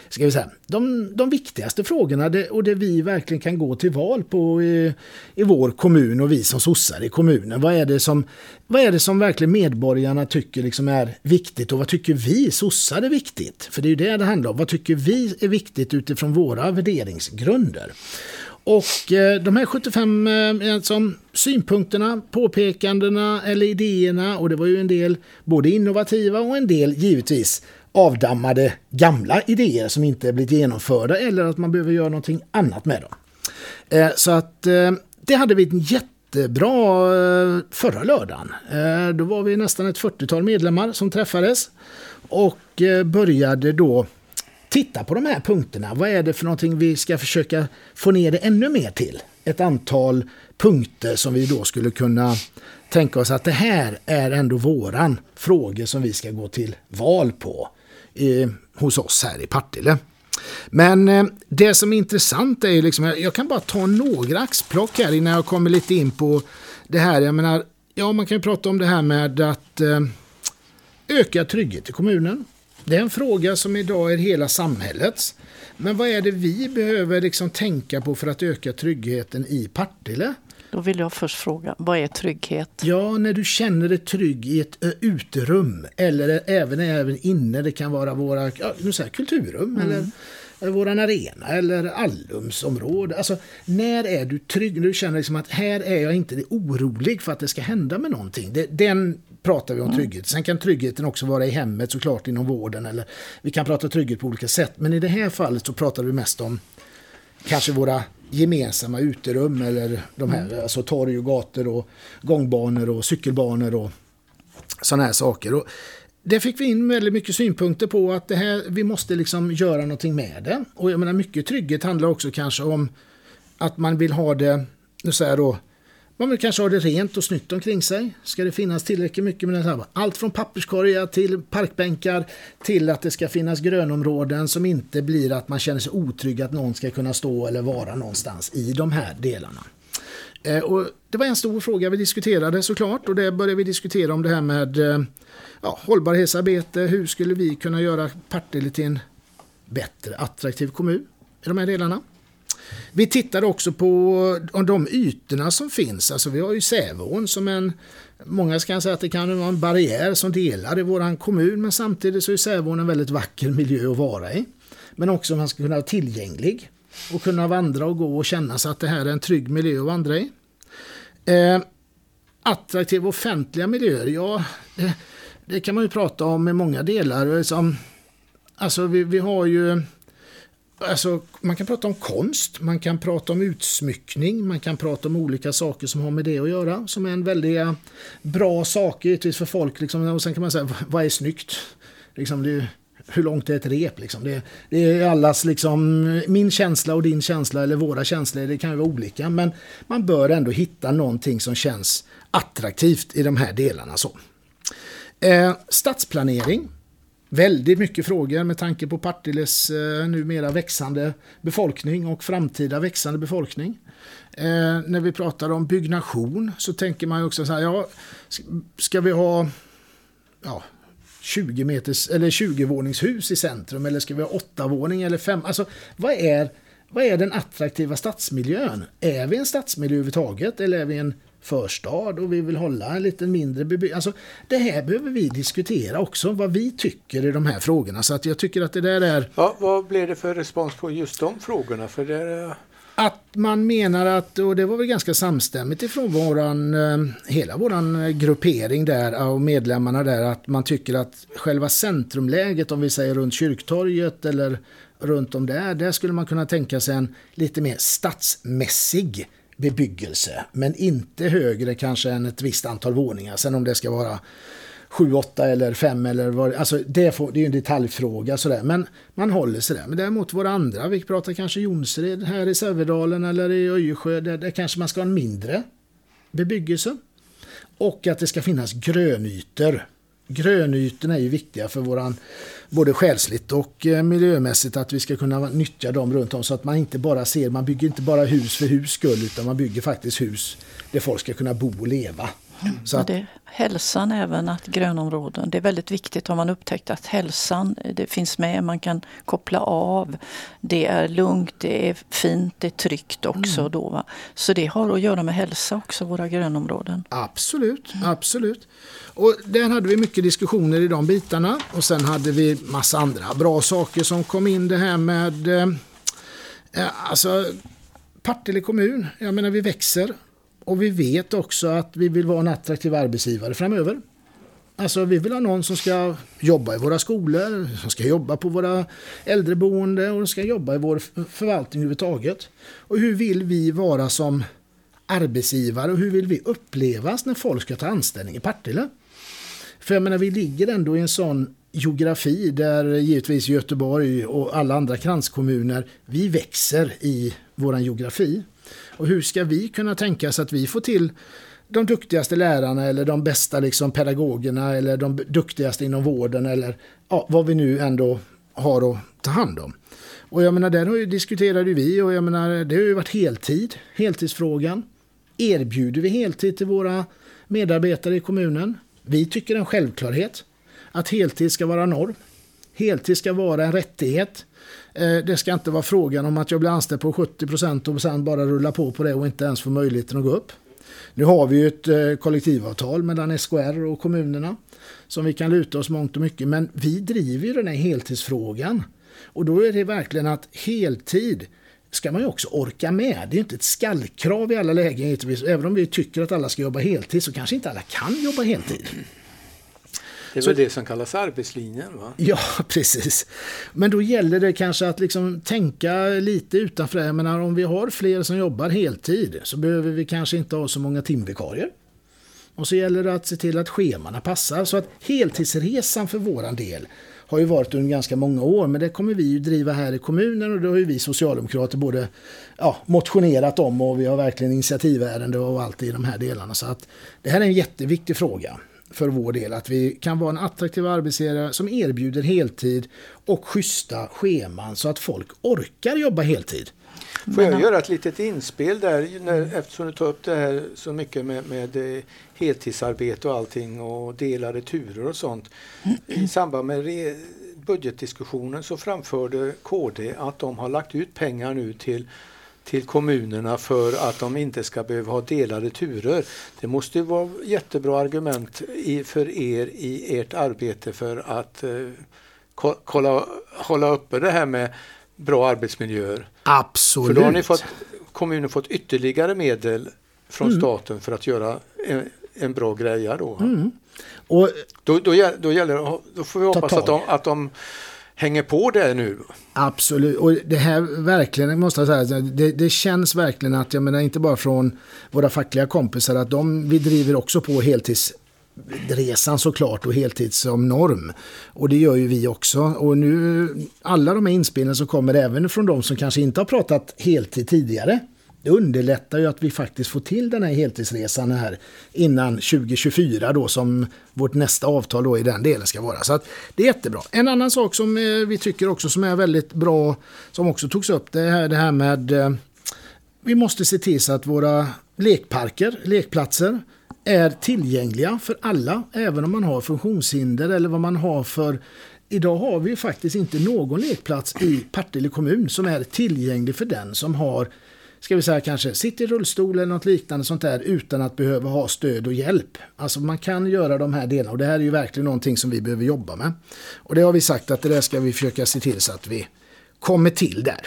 de viktigaste frågorna och det vi verkligen kan gå till val på i vår kommun och vi som sossar i kommunen. Vad är det som verkligen medborgarna tycker liksom är viktigt och vad tycker vi sossar är viktigt? För det är ju det handlar om. Vad tycker vi är viktigt utifrån våra värderingsgrunder? Och de här 75 synpunkterna, påpekandena eller idéerna och det var ju en del både innovativa och en del givetvis avdammade gamla idéer som inte blivit genomförda eller att man behöver göra någonting annat med dem. Så att det hade vi en jättebra förra lördagen. Då var vi nästan ett 40-tal medlemmar som träffades och började då titta på de här punkterna. Vad är det för någonting vi ska försöka få ner det ännu mer till? Ett antal punkter som vi då skulle kunna tänka oss att det här är ändå våran fråga som vi ska gå till val på hos oss här i Partille. Men det som är intressant är ju liksom, jag kan bara ta några axplock här innan jag kommer lite in på det här. Jag menar, ja, man kan ju prata om det här med att öka trygghet i kommunen. Det är en fråga som idag är hela samhällets. Men vad är det vi behöver liksom tänka på för att öka tryggheten i Partille? Då vill jag först fråga, vad är trygghet? Ja, när du känner dig trygg i ett uterum eller även inne, det kan vara våra kulturrum eller våran arena eller allumsområde. Alltså, när är du trygg? När du känner liksom att här är jag inte orolig för att det ska hända med någonting. Den pratar vi om trygghet. Sen kan tryggheten också vara i hemmet, såklart inom vården, eller vi kan prata trygghet på olika sätt. Men i det här fallet så pratar vi mest om kanske våra gemensamma uterum eller de här, alltså torg och gator och gångbanor och cykelbanor och sådana här saker. Och det fick vi in väldigt mycket synpunkter på att det här, vi måste liksom göra någonting med det. Och jag menar, mycket trygghet handlar också kanske om att man vill ha det, nu säger då, man vill kanske ha det rent och snyggt omkring sig. Ska det finnas tillräckligt mycket med det här? Allt från papperskorgar till parkbänkar till att det ska finnas grönområden som inte blir att man känner sig otrygg att någon ska kunna stå eller vara någonstans i de här delarna. Och det var en stor fråga vi diskuterade såklart, och det började vi diskutera om det här med hållbarhetsarbete. Hur skulle vi kunna göra Partille till en bättre attraktiv kommun i de här delarna? Vi tittar också på de ytorna som finns. Alltså vi har ju Sävån som många ska säga att det kan vara en barriär som delar i våran kommun, men samtidigt så är Sävån en väldigt vacker miljö att vara i. Men också man ska kunna vara tillgänglig och kunna vandra och gå och känna sig att det här är en trygg miljö att vandra i. Attraktiva offentliga miljöer, ja, det kan man ju prata om i många delar. Alltså vi har ju, alltså man kan prata om konst, man kan prata om utsmyckning, man kan prata om olika saker som har med det att göra, som är en väldigt bra sak givetvis för folk liksom. Och sen kan man säga, vad är snyggt? Liksom, hur långt är ett rep liksom? Det är allas liksom, min känsla och din känsla eller våra känslor, det kan ju vara olika, men man bör ändå hitta någonting som känns attraktivt i de här delarna så. Stadsplanering. Väldigt mycket frågor med tanke på Partilles numera växande befolkning och framtida växande befolkning. När vi pratar om byggnation så tänker man ju också så här, ska vi ha 20 meters eller 20-våningshus i centrum, eller ska vi ha 8-våning eller 5? Alltså vad är den attraktiva stadsmiljön? Är vi en stadsmiljö överhuvudtaget, eller är vi en förstad och vi vill hålla en lite mindre bebyggelse? Alltså det här behöver vi diskutera också, vad vi tycker i de här frågorna. Så att jag tycker att det där är... Ja, vad blev det för respons på just de frågorna? För det är... Att man menar att, och det var väl ganska samstämmigt ifrån hela våran gruppering där och medlemmarna där, att man tycker att själva centrumläget, om vi säger runt Kyrktorget eller runt om där skulle man kunna tänka sig en lite mer stadsmässig bebyggelse, men inte högre kanske än ett visst antal våningar. Sen om det ska vara 7, 8 eller 5 eller vad, alltså det är ju en detaljfråga sådär, men man håller sig där. Men däremot våra andra, vi pratar kanske Jonsered här i Sävedalen eller i Öjersjö, där kanske man ska ha en mindre bebyggelse, och att det ska finnas grönytor. Grönytorna är ju viktiga för våran, både själsligt och miljömässigt, att vi ska kunna nyttja dem runt om, så att man inte bara ser, man bygger inte bara hus för hus skull, utan man bygger faktiskt hus där folk ska kunna bo och leva. Så att, hälsan även, att grönområden, det är väldigt viktigt. Har man upptäckt att hälsan, det finns med, man kan koppla av, det är lugnt, det är fint, det är tryggt också då, va? Så det har att göra med hälsa också, våra grönområden. Absolut, absolut. Och där hade vi mycket diskussioner i de bitarna, och sen hade vi massa andra bra saker som kom in, det här med alltså Partille kommun, jag menar vi växer. Och vi vet också att vi vill vara en attraktiv arbetsgivare framöver. Alltså vi vill ha någon som ska jobba i våra skolor, som ska jobba på våra äldreboende och ska jobba i vår förvaltning överhuvudtaget. Och hur vill vi vara som arbetsgivare och hur vill vi upplevas när folk ska ta anställning i Partille? För jag menar, vi ligger ändå i en sån geografi där givetvis Göteborg och alla andra kranskommuner, vi växer i våran geografi. Och hur ska vi kunna tänka så att vi får till de duktigaste lärarna eller de bästa liksom pedagogerna eller de duktigaste inom vården eller vad vi nu ändå har att ta hand om. Och jag menar, där diskuterade vi och jag menar, det har ju varit heltidsfrågan. Erbjuder vi heltid till våra medarbetare i kommunen? Vi tycker det är en självklarhet att heltid ska vara norm. Heltid ska vara en rättighet. Det ska inte vara frågan om att jag blir anställd på 70% och sen bara rulla på det och inte ens få möjligheten att gå upp. Nu har vi ju ett kollektivavtal mellan SKR och kommunerna som vi kan luta oss mångt och mycket, men vi driver ju den här heltidsfrågan. Och då är det verkligen att heltid ska man ju också orka med. Det är inte ett skallkrav i alla lägen. Även om vi tycker att alla ska jobba heltid så kanske inte alla kan jobba heltid. Det är väl det som kallas arbetslinjen, va? Ja, precis. Men då gäller det kanske att liksom tänka lite utanför det. Jag menar, om vi har fler som jobbar heltid så behöver vi kanske inte ha så många timvikarier. Och så gäller det att se till att schemarna passar. Så att heltidsresan för våran del har ju varit under ganska många år, men det kommer vi ju driva här i kommunen och då har ju vi socialdemokrater både motionerat om och vi har verkligen initiativärende och allt i de här delarna. Så att det här är en jätteviktig fråga för vår del, att vi kan vara en attraktiv arbetsgivare som erbjuder heltid och schyssta scheman så att folk orkar jobba heltid. Får jag göra ett litet inspel där, eftersom du tar upp det här så mycket med heltidsarbete och allting och delade turer och sånt. I samband med budgetdiskussionen så framförde KD att de har lagt ut pengar nu till kommunerna för att de inte ska behöva ha delade turer. Det måste ju vara jättebra argument för er i ert arbete för att hålla uppe det här med bra arbetsmiljöer. Absolut. För då har kommunen fått ytterligare medel från staten för att göra en bra greja då. Och då får vi hoppas att de hänger på det nu. Absolut, och det här verkligen, måste jag säga, det känns verkligen att, jag menar inte bara från våra fackliga kompisar, att vi driver också på heltidsresan såklart och heltid som norm. Och det gör ju vi också. Och nu, alla de här inspelen som kommer även från de som kanske inte har pratat heltid tidigare, det underlättar ju att vi faktiskt får till den här heltidsresan här innan 2024 då, som vårt nästa avtal då i den delen ska vara. Så att det är jättebra. En annan sak som vi tycker också som är väldigt bra, som också togs upp, det här med vi måste se till så att våra lekplatser är tillgängliga för alla, även om man har funktionshinder eller vad man har för. Idag har vi ju faktiskt inte någon lekplats i Partille kommun som är tillgänglig för den som har, ska vi säga, kanske sitter i rullstol eller något liknande sånt där utan att behöva ha stöd och hjälp. Alltså man kan göra de här delarna och det här är ju verkligen någonting som vi behöver jobba med. Och det har vi sagt att det där ska vi försöka se till så att vi kommer till där.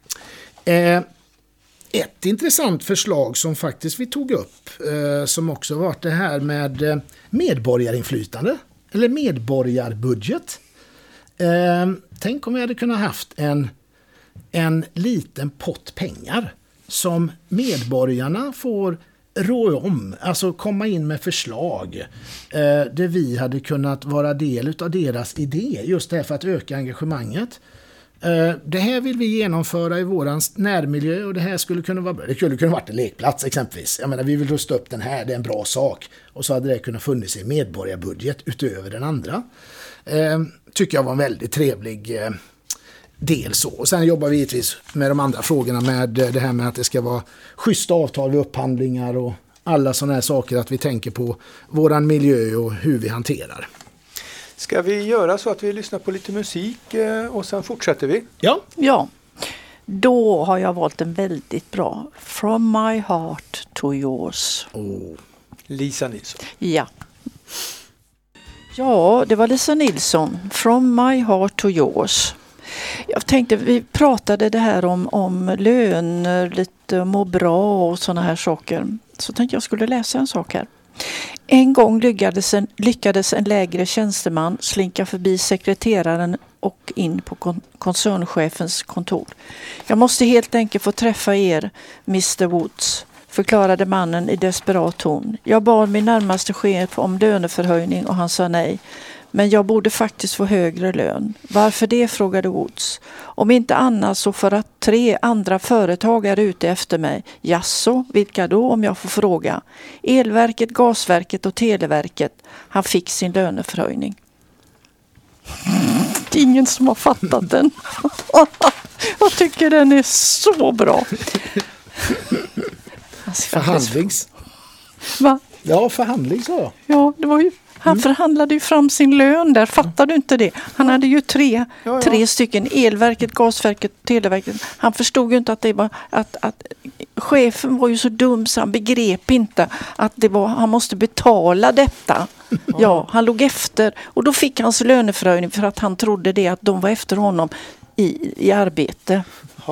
Ett intressant förslag som faktiskt vi tog upp som också var det här med medborgarinflytande eller medborgarbudget. Tänk om vi hade kunnat haft en liten pott pengar som medborgarna får rå om, alltså komma in med förslag där vi hade kunnat vara del av deras idé, just det här för att öka engagemanget. Det här vill vi genomföra i våran närmiljö och det här skulle kunna vara bra. Det skulle kunna varit en lekplats exempelvis. Jag menar, vi vill rusta upp den här, det är en bra sak. Och så hade det kunnat funnits i medborgarbudget utöver den andra. Tycker jag var en väldigt trevlig del så. Och sen jobbar vi givetvis med de andra frågorna med det här med att det ska vara schyssta avtal vid upphandlingar och alla sådana här saker, att vi tänker på våran miljö och hur vi hanterar. Ska vi göra så att vi lyssnar på lite musik och sen fortsätter vi? Ja. Då har jag valt en väldigt bra From My Heart to Yours. Lisa Nilsson. Ja, det var Lisa Nilsson. From My Heart to Yours. Jag tänkte, vi pratade det här om löner, lite må bra och såna här saker. Så tänkte jag skulle läsa en sak här. En gång lyckades en lägre tjänsteman slinka förbi sekreteraren och in på koncernchefens kontor. Jag måste helt enkelt få träffa er, Mr. Woods. förklarade mannen i desperat ton. Jag bad min närmaste chef om löneförhöjning och han sa nej. Men jag borde faktiskt få högre lön. Varför det, frågade Woods. Om inte annat så för att 3 andra företag är ute efter mig. Jasså, vilka då om jag får fråga? Elverket, Gasverket och Televerket. Han fick sin löneförhöjning. Det är ingen som har fattat den. Jag tycker den är så bra. Förhandlings. Va? Ja, förhandling sa jag. Ja, det var ju... Han förhandlade ju fram sin lön där, fattar du inte det? Han hade ju tre stycken, Elverket, Gasverket, Televerket. Han förstod ju inte att det var att chefen var ju så dum så han begrep inte att det var, han måste betala detta. Ja, han låg efter och då fick hans löneförhöjning för att han trodde det att de var efter honom i arbete.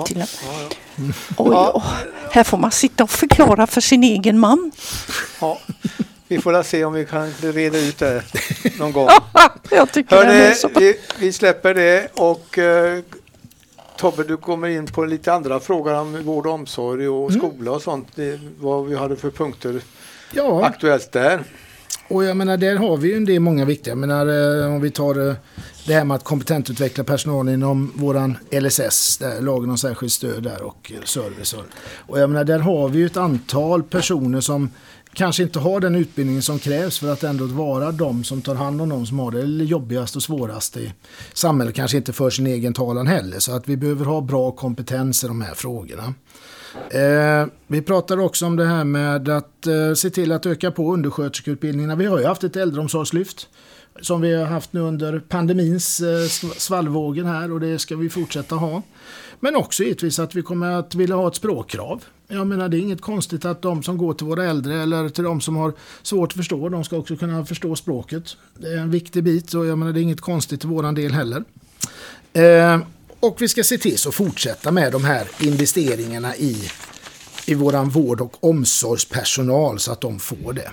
Oj, här får man sitta och förklara för sin egen man. Ja. Vi får se om vi kan reda ut det någon gång. Jag tycker vi släpper det och Tobbe, du kommer in på lite andra frågor om vård och omsorg och skola och sånt. Vad vi hade för punkter aktuellt där. Och jag menar, där har vi ju en del många viktiga. Jag menar, om vi tar det här med att kompetentutveckla personal inom våran LSS, där, lagen om särskilt stöd där och service. Och jag menar, där har vi ju ett antal personer som kanske inte har den utbildningen som krävs för att ändå vara de som tar hand om de som har det jobbigast och svårast i samhället. Kanske inte för sin egen talan heller. Så att vi behöver ha bra kompetens i de här frågorna. Vi pratar också om det här med att se till att öka på undersköterskeutbildningarna. Vi har ju haft ett äldreomsorgslyft som vi har haft nu under pandemins svallvågen här och det ska vi fortsätta ha. Men också givetvis att vi kommer att vilja ha ett språkkrav. Jag menar, det är inget konstigt att de som går till våra äldre eller till de som har svårt att förstå, de ska också kunna förstå språket. Det är en viktig bit och jag menar, det är inget konstigt i våran del heller. Och vi ska se till att fortsätta med de här investeringarna i våran vård- och omsorgspersonal så att de får det.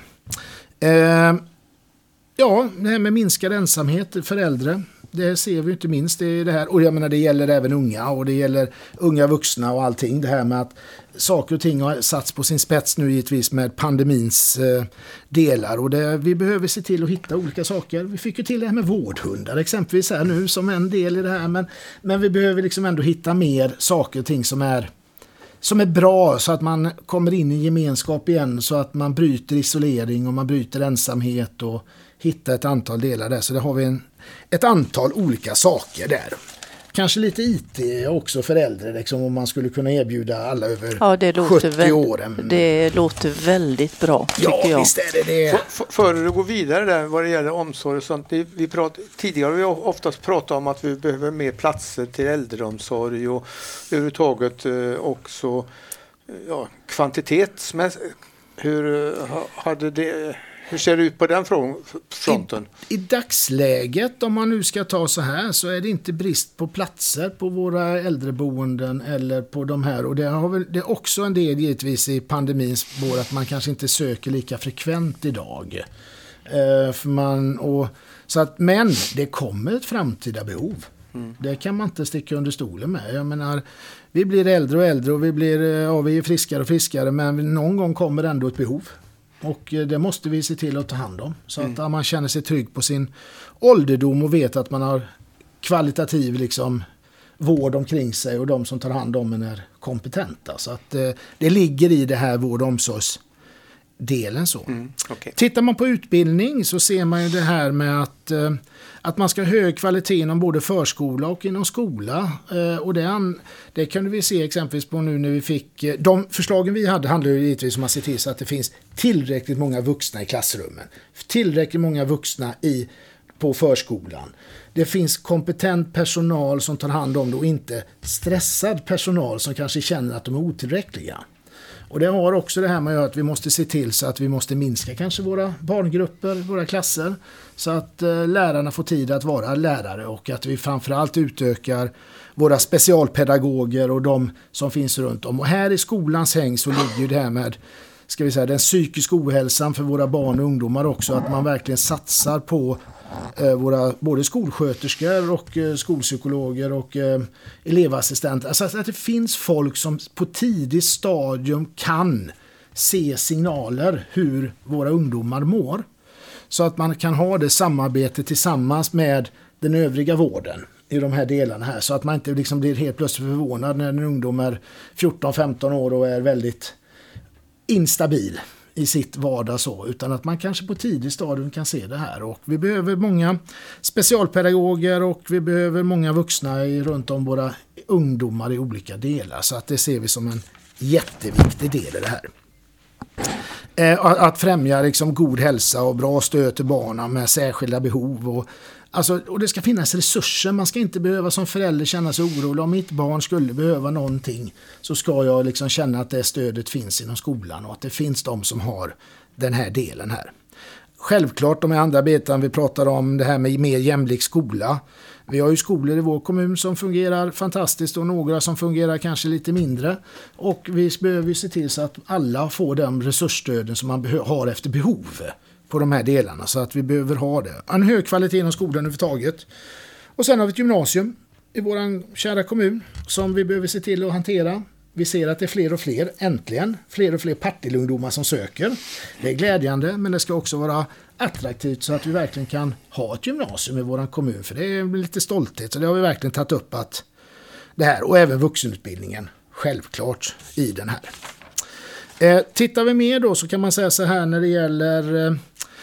Det här med minskad ensamhet för äldre. Det ser vi inte minst i det här. Och jag menar, det gäller även unga och det gäller unga vuxna och allting. Det här med att saker och ting har satts på sin spets nu givetvis med pandemins delar. Och vi behöver se till att hitta olika saker. Vi fick ju till det här med vårdhundar exempelvis här nu som en del i det här. Men vi behöver liksom ändå hitta mer saker och ting som är bra så att man kommer in i gemenskap igen. Så att man bryter isolering och man bryter ensamhet och hittar ett antal delar där. Så där har vi ett antal olika saker där. Kanske lite IT också för äldre, liksom, om man skulle kunna erbjuda alla över 70 år. Det låter väldigt bra, tycker jag. Visst är det. Före du går vidare där vad det gäller omsorg och sånt. Tidigare har vi oftast pratat om att vi behöver mer platser till äldreomsorg och överhuvudtaget också kvantitetsmässigt. Hur ser det ut på den fronten? I dagsläget, om man nu ska ta så här, så är det inte brist på platser på våra äldreboenden eller på de här. Och det är också en del givetvis i pandemins spår att man kanske inte söker lika frekvent idag. Men det kommer ett framtida behov. Det kan man inte sticka under stolen med. Jag menar, vi blir äldre och äldre och vi är friskare och friskare, men någon gång kommer ändå ett behov. Och det måste vi se till att ta hand om. Så att man känner sig trygg på sin ålderdom och vet att man har kvalitativ vård omkring sig och de som tar hand om en är kompetenta. Så att det ligger i det här vård- och omsorgsdelen så. Okay. Tittar man på utbildning så ser man ju det här med att man ska ha hög kvalitet inom både förskola och inom skola. Och det kunde vi se exempelvis på nu när vi fick... De förslagen vi hade handlar ju givetvis om att se till så att det finns tillräckligt många vuxna i klassrummen. Tillräckligt många vuxna på förskolan. Det finns kompetent personal som tar hand om det och inte stressad personal som kanske känner att de är otillräckliga. Och det har också det här med att vi måste se till så att vi måste minska kanske våra barngrupper, våra klasser. Så att lärarna får tid att vara lärare och att vi framförallt utökar våra specialpedagoger och de som finns runt om. Och här i skolans häng så ligger ju det här med den psykiska ohälsan för våra barn och ungdomar också. Att man verkligen satsar på våra både skolsköterskor och skolpsykologer och elevassistenter. Alltså att det finns folk som på tidigt stadium kan se signaler hur våra ungdomar mår. Så att man kan ha det samarbete tillsammans med den övriga vården i de här delarna här. Så att man inte liksom blir helt plötsligt förvånad när en ungdom är 14-15 år och är väldigt instabil i sitt vardag så, utan att man kanske på tidig stadium kan se det här. Och vi behöver många specialpedagoger och vi behöver många vuxna runt om våra ungdomar i olika delar, så att det ser vi som en jätteviktig del i det här. Att främja liksom god hälsa och bra stöd till barnen med särskilda behov och det ska finnas resurser. Man ska inte behöva som förälder känna sig orolig. Om mitt barn skulle behöva någonting så ska jag liksom känna att det stödet finns inom skolan och att det finns de som har den här delen här. Självklart de andra bitarna vi pratar om, det här med mer jämlik skola. Vi har ju skolor i vår kommun som fungerar fantastiskt och några som fungerar kanske lite mindre. Och vi behöver se till så att alla får de resursstöden som man har efter behov på de här delarna. Så att vi behöver ha det. En hög kvalitet inom skolan överhuvudtaget. Och sen har vi ett gymnasium i vår kära kommun som vi behöver se till att hantera. Vi ser att det är fler och fler, äntligen, fler och fler Partille-ungdomar som söker. Det är glädjande, men det ska också vara attraktivt så att vi verkligen kan ha ett gymnasium i vår kommun. För det är lite stolthet, så det har vi verkligen tagit upp att det här. Och även vuxenutbildningen, självklart, i den här. Tittar vi mer då så kan man säga så här när det gäller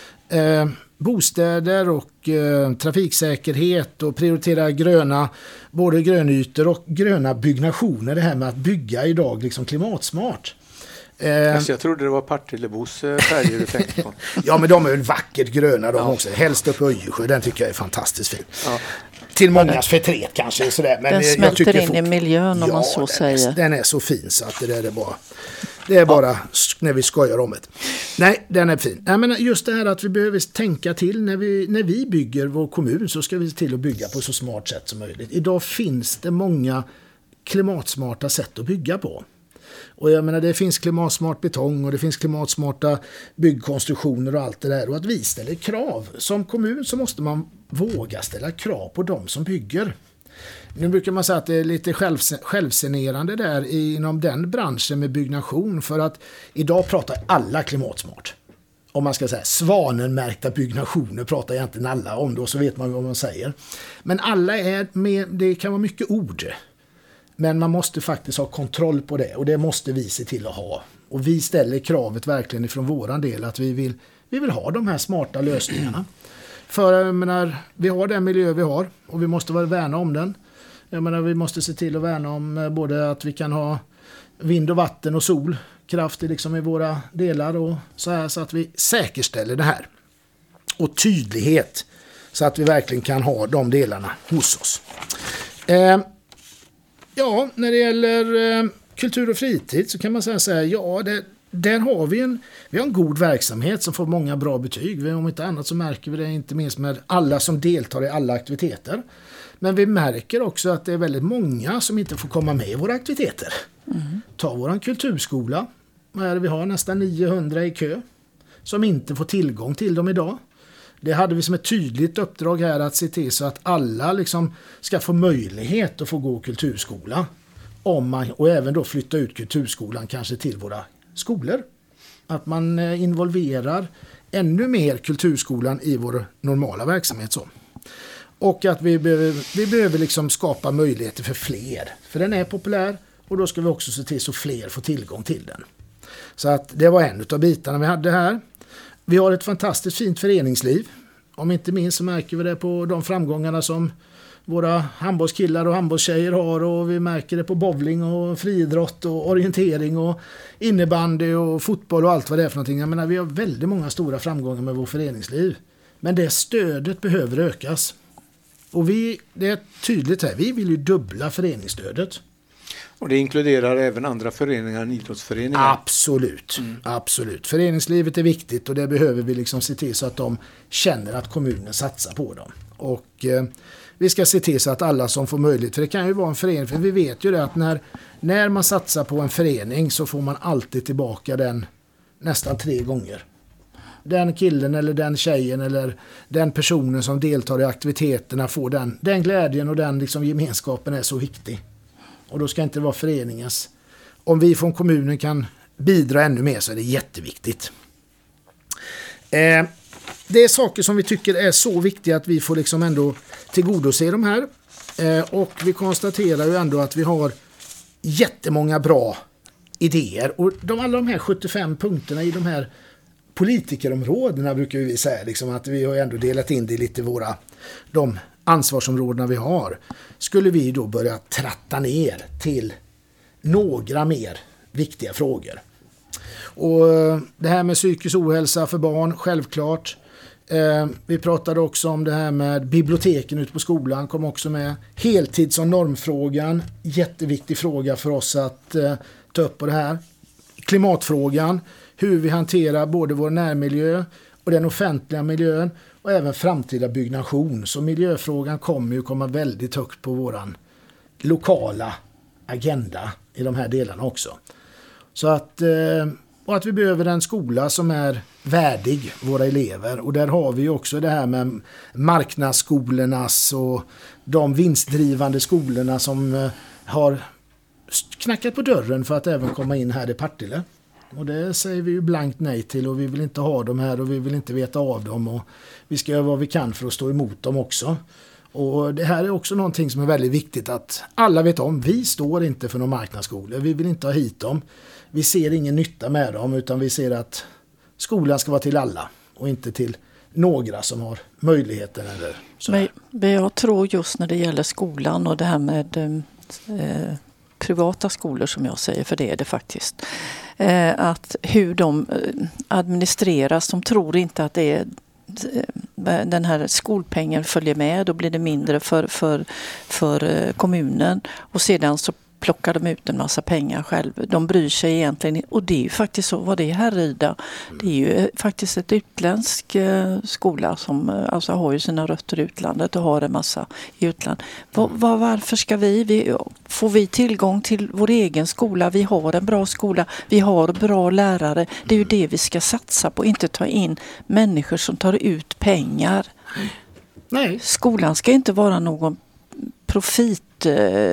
bostäder och trafiksäkerhet och prioritera gröna, både grönytor och gröna byggnationer. Det här med att bygga idag liksom klimatsmart. Alltså jag trodde det var Partillebos färger du tänkte på. Ja, men de är väl vackert gröna de också. Helst upp på Öjersjö, den tycker jag är fantastiskt fin. Ja. Till mångas förtret kanske. Sådär. Men den smälter in i miljön om man så säger. Den är så fin så att det är bara... Det är bara när vi skojar om det. Nej, den är fin. Jag menar just det här att vi behöver tänka till när vi bygger vår kommun, så ska vi se till att bygga på så smart sätt som möjligt. Idag finns det många klimatsmarta sätt att bygga på. Och jag menar det finns klimatsmart betong och det finns klimatsmarta byggkonstruktioner och allt det där. Och att vi ställer krav. Som kommun så måste man våga ställa krav på de som bygger. Nu brukar man säga att det är lite självsanerande där inom den branschen med byggnation, för att idag pratar alla klimatsmart. Om man ska säga svanenmärkta byggnationer pratar egentligen alla om då, så vet man vad man säger. Men alla är med, det kan vara mycket ord. Men man måste faktiskt ha kontroll på det, och det måste vi se till att ha. Och vi ställer kravet verkligen ifrån våran del att vi vill ha de här smarta lösningarna. För jag menar, vi har den miljö vi har och vi måste värna om den. Jag menar, vi måste se till att värna om både att vi kan ha vind och vatten och solkraft liksom i våra delar och så här, så att vi säkerställer det här. Och tydlighet så att vi verkligen kan ha de delarna hos oss. Ja, när det gäller kultur och fritid så kan man säga så här, ja, där har vi har en god verksamhet som får många bra betyg. Om inte annat så märker vi det inte minst med alla som deltar i alla aktiviteter. Men vi märker också att det är väldigt många som inte får komma med i våra aktiviteter. Ta våran kulturskola. Vi har nästan 900 i kö som inte får tillgång till dem idag. Det hade vi som ett tydligt uppdrag här att se till så att alla liksom ska få möjlighet att få gå kulturskola. Och även då flytta ut kulturskolan kanske till våra skolor. Att man involverar ännu mer kulturskolan i vår normala verksamhet så. Och att vi behöver liksom skapa möjligheter för fler. För den är populär och då ska vi också se till så fler får tillgång till den. Så att det var en av bitarna vi hade här. Vi har ett fantastiskt fint föreningsliv. Om inte minst så märker vi det på de framgångarna som våra handbollskillar och handbollstjejer har, och vi märker det på bowling och friidrott och orientering och innebandy och fotboll och allt vad det är för någonting. Jag menar, vi har väldigt många stora framgångar med vårt föreningsliv. Men det stödet behöver ökas. Och det är tydligt här, vi vill ju dubbla föreningsstödet. Och det inkluderar även andra föreningar än idrottsföreningar? Absolut, absolut. Föreningslivet är viktigt och det behöver vi liksom se till så att de känner att kommunen satsar på dem. Och vi ska se till så att alla som får möjlighet, för det kan ju vara en förening, för vi vet ju det att när man satsar på en förening så får man alltid tillbaka den nästan 3 gånger. Den killen eller den tjejen eller den personen som deltar i aktiviteterna får den glädjen, och den liksom gemenskapen är så viktig. Och då ska inte det vara föreningens. Om vi från kommunen kan bidra ännu mer så är det jätteviktigt. Det är saker som vi tycker är så viktiga att vi får liksom ändå tillgodose de här. Och vi konstaterar ju ändå att vi har jättemånga bra idéer. Och alla de här 75 punkterna i de här politikerområdena brukar vi säga liksom, att vi har ändå delat in det i lite de ansvarsområdena vi har. Skulle vi då börja tratta ner till några mer viktiga frågor. Och det här med psykisk ohälsa för barn, självklart. Vi pratade också om det här med biblioteken ute på skolan, kom också med. Heltid som normfrågan, jätteviktig fråga för oss att ta upp på det här. Klimatfrågan, hur vi hanterar både vår närmiljö och den offentliga miljön och även framtida byggnation. Så miljöfrågan kommer ju komma väldigt högt på våran lokala agenda i de här delarna också. Så att, och att vi behöver en skola som är värdig våra elever. Och där har vi ju också det här med marknadsskolornas och de vinstdrivande skolorna som har knackat på dörren för att även komma in här i Partille. Och det säger vi ju blankt nej till och vi vill inte ha dem här och vi vill inte veta av dem. Och vi ska göra vad vi kan för att stå emot dem också. Och det här är också någonting som är väldigt viktigt att alla vet om. Vi står inte för någon marknadsskolor. Vi vill inte ha hit dem. Vi ser ingen nytta med dem utan vi ser att skolan ska vara till alla och inte till några som har möjligheten. Eller så. Men jag tror just när det gäller skolan och det här med privata skolor som jag säger, för det är det faktiskt. Att hur de administreras, de tror inte att det är den här skolpengen följer med, då blir det mindre för kommunen och sedan så plockar de ut en massa pengar själv. De bryr sig egentligen, och det är ju faktiskt så, vad det är Härryda. Det är ju faktiskt ett utländsk skola som alltså har ju sina rötter i utlandet och har en massa i utlandet. Varför ska får vi tillgång till vår egen skola? Vi har en bra skola, vi har bra lärare. Det är ju det vi ska satsa på, inte ta in människor som tar ut pengar. Nej. Skolan ska inte vara någon profit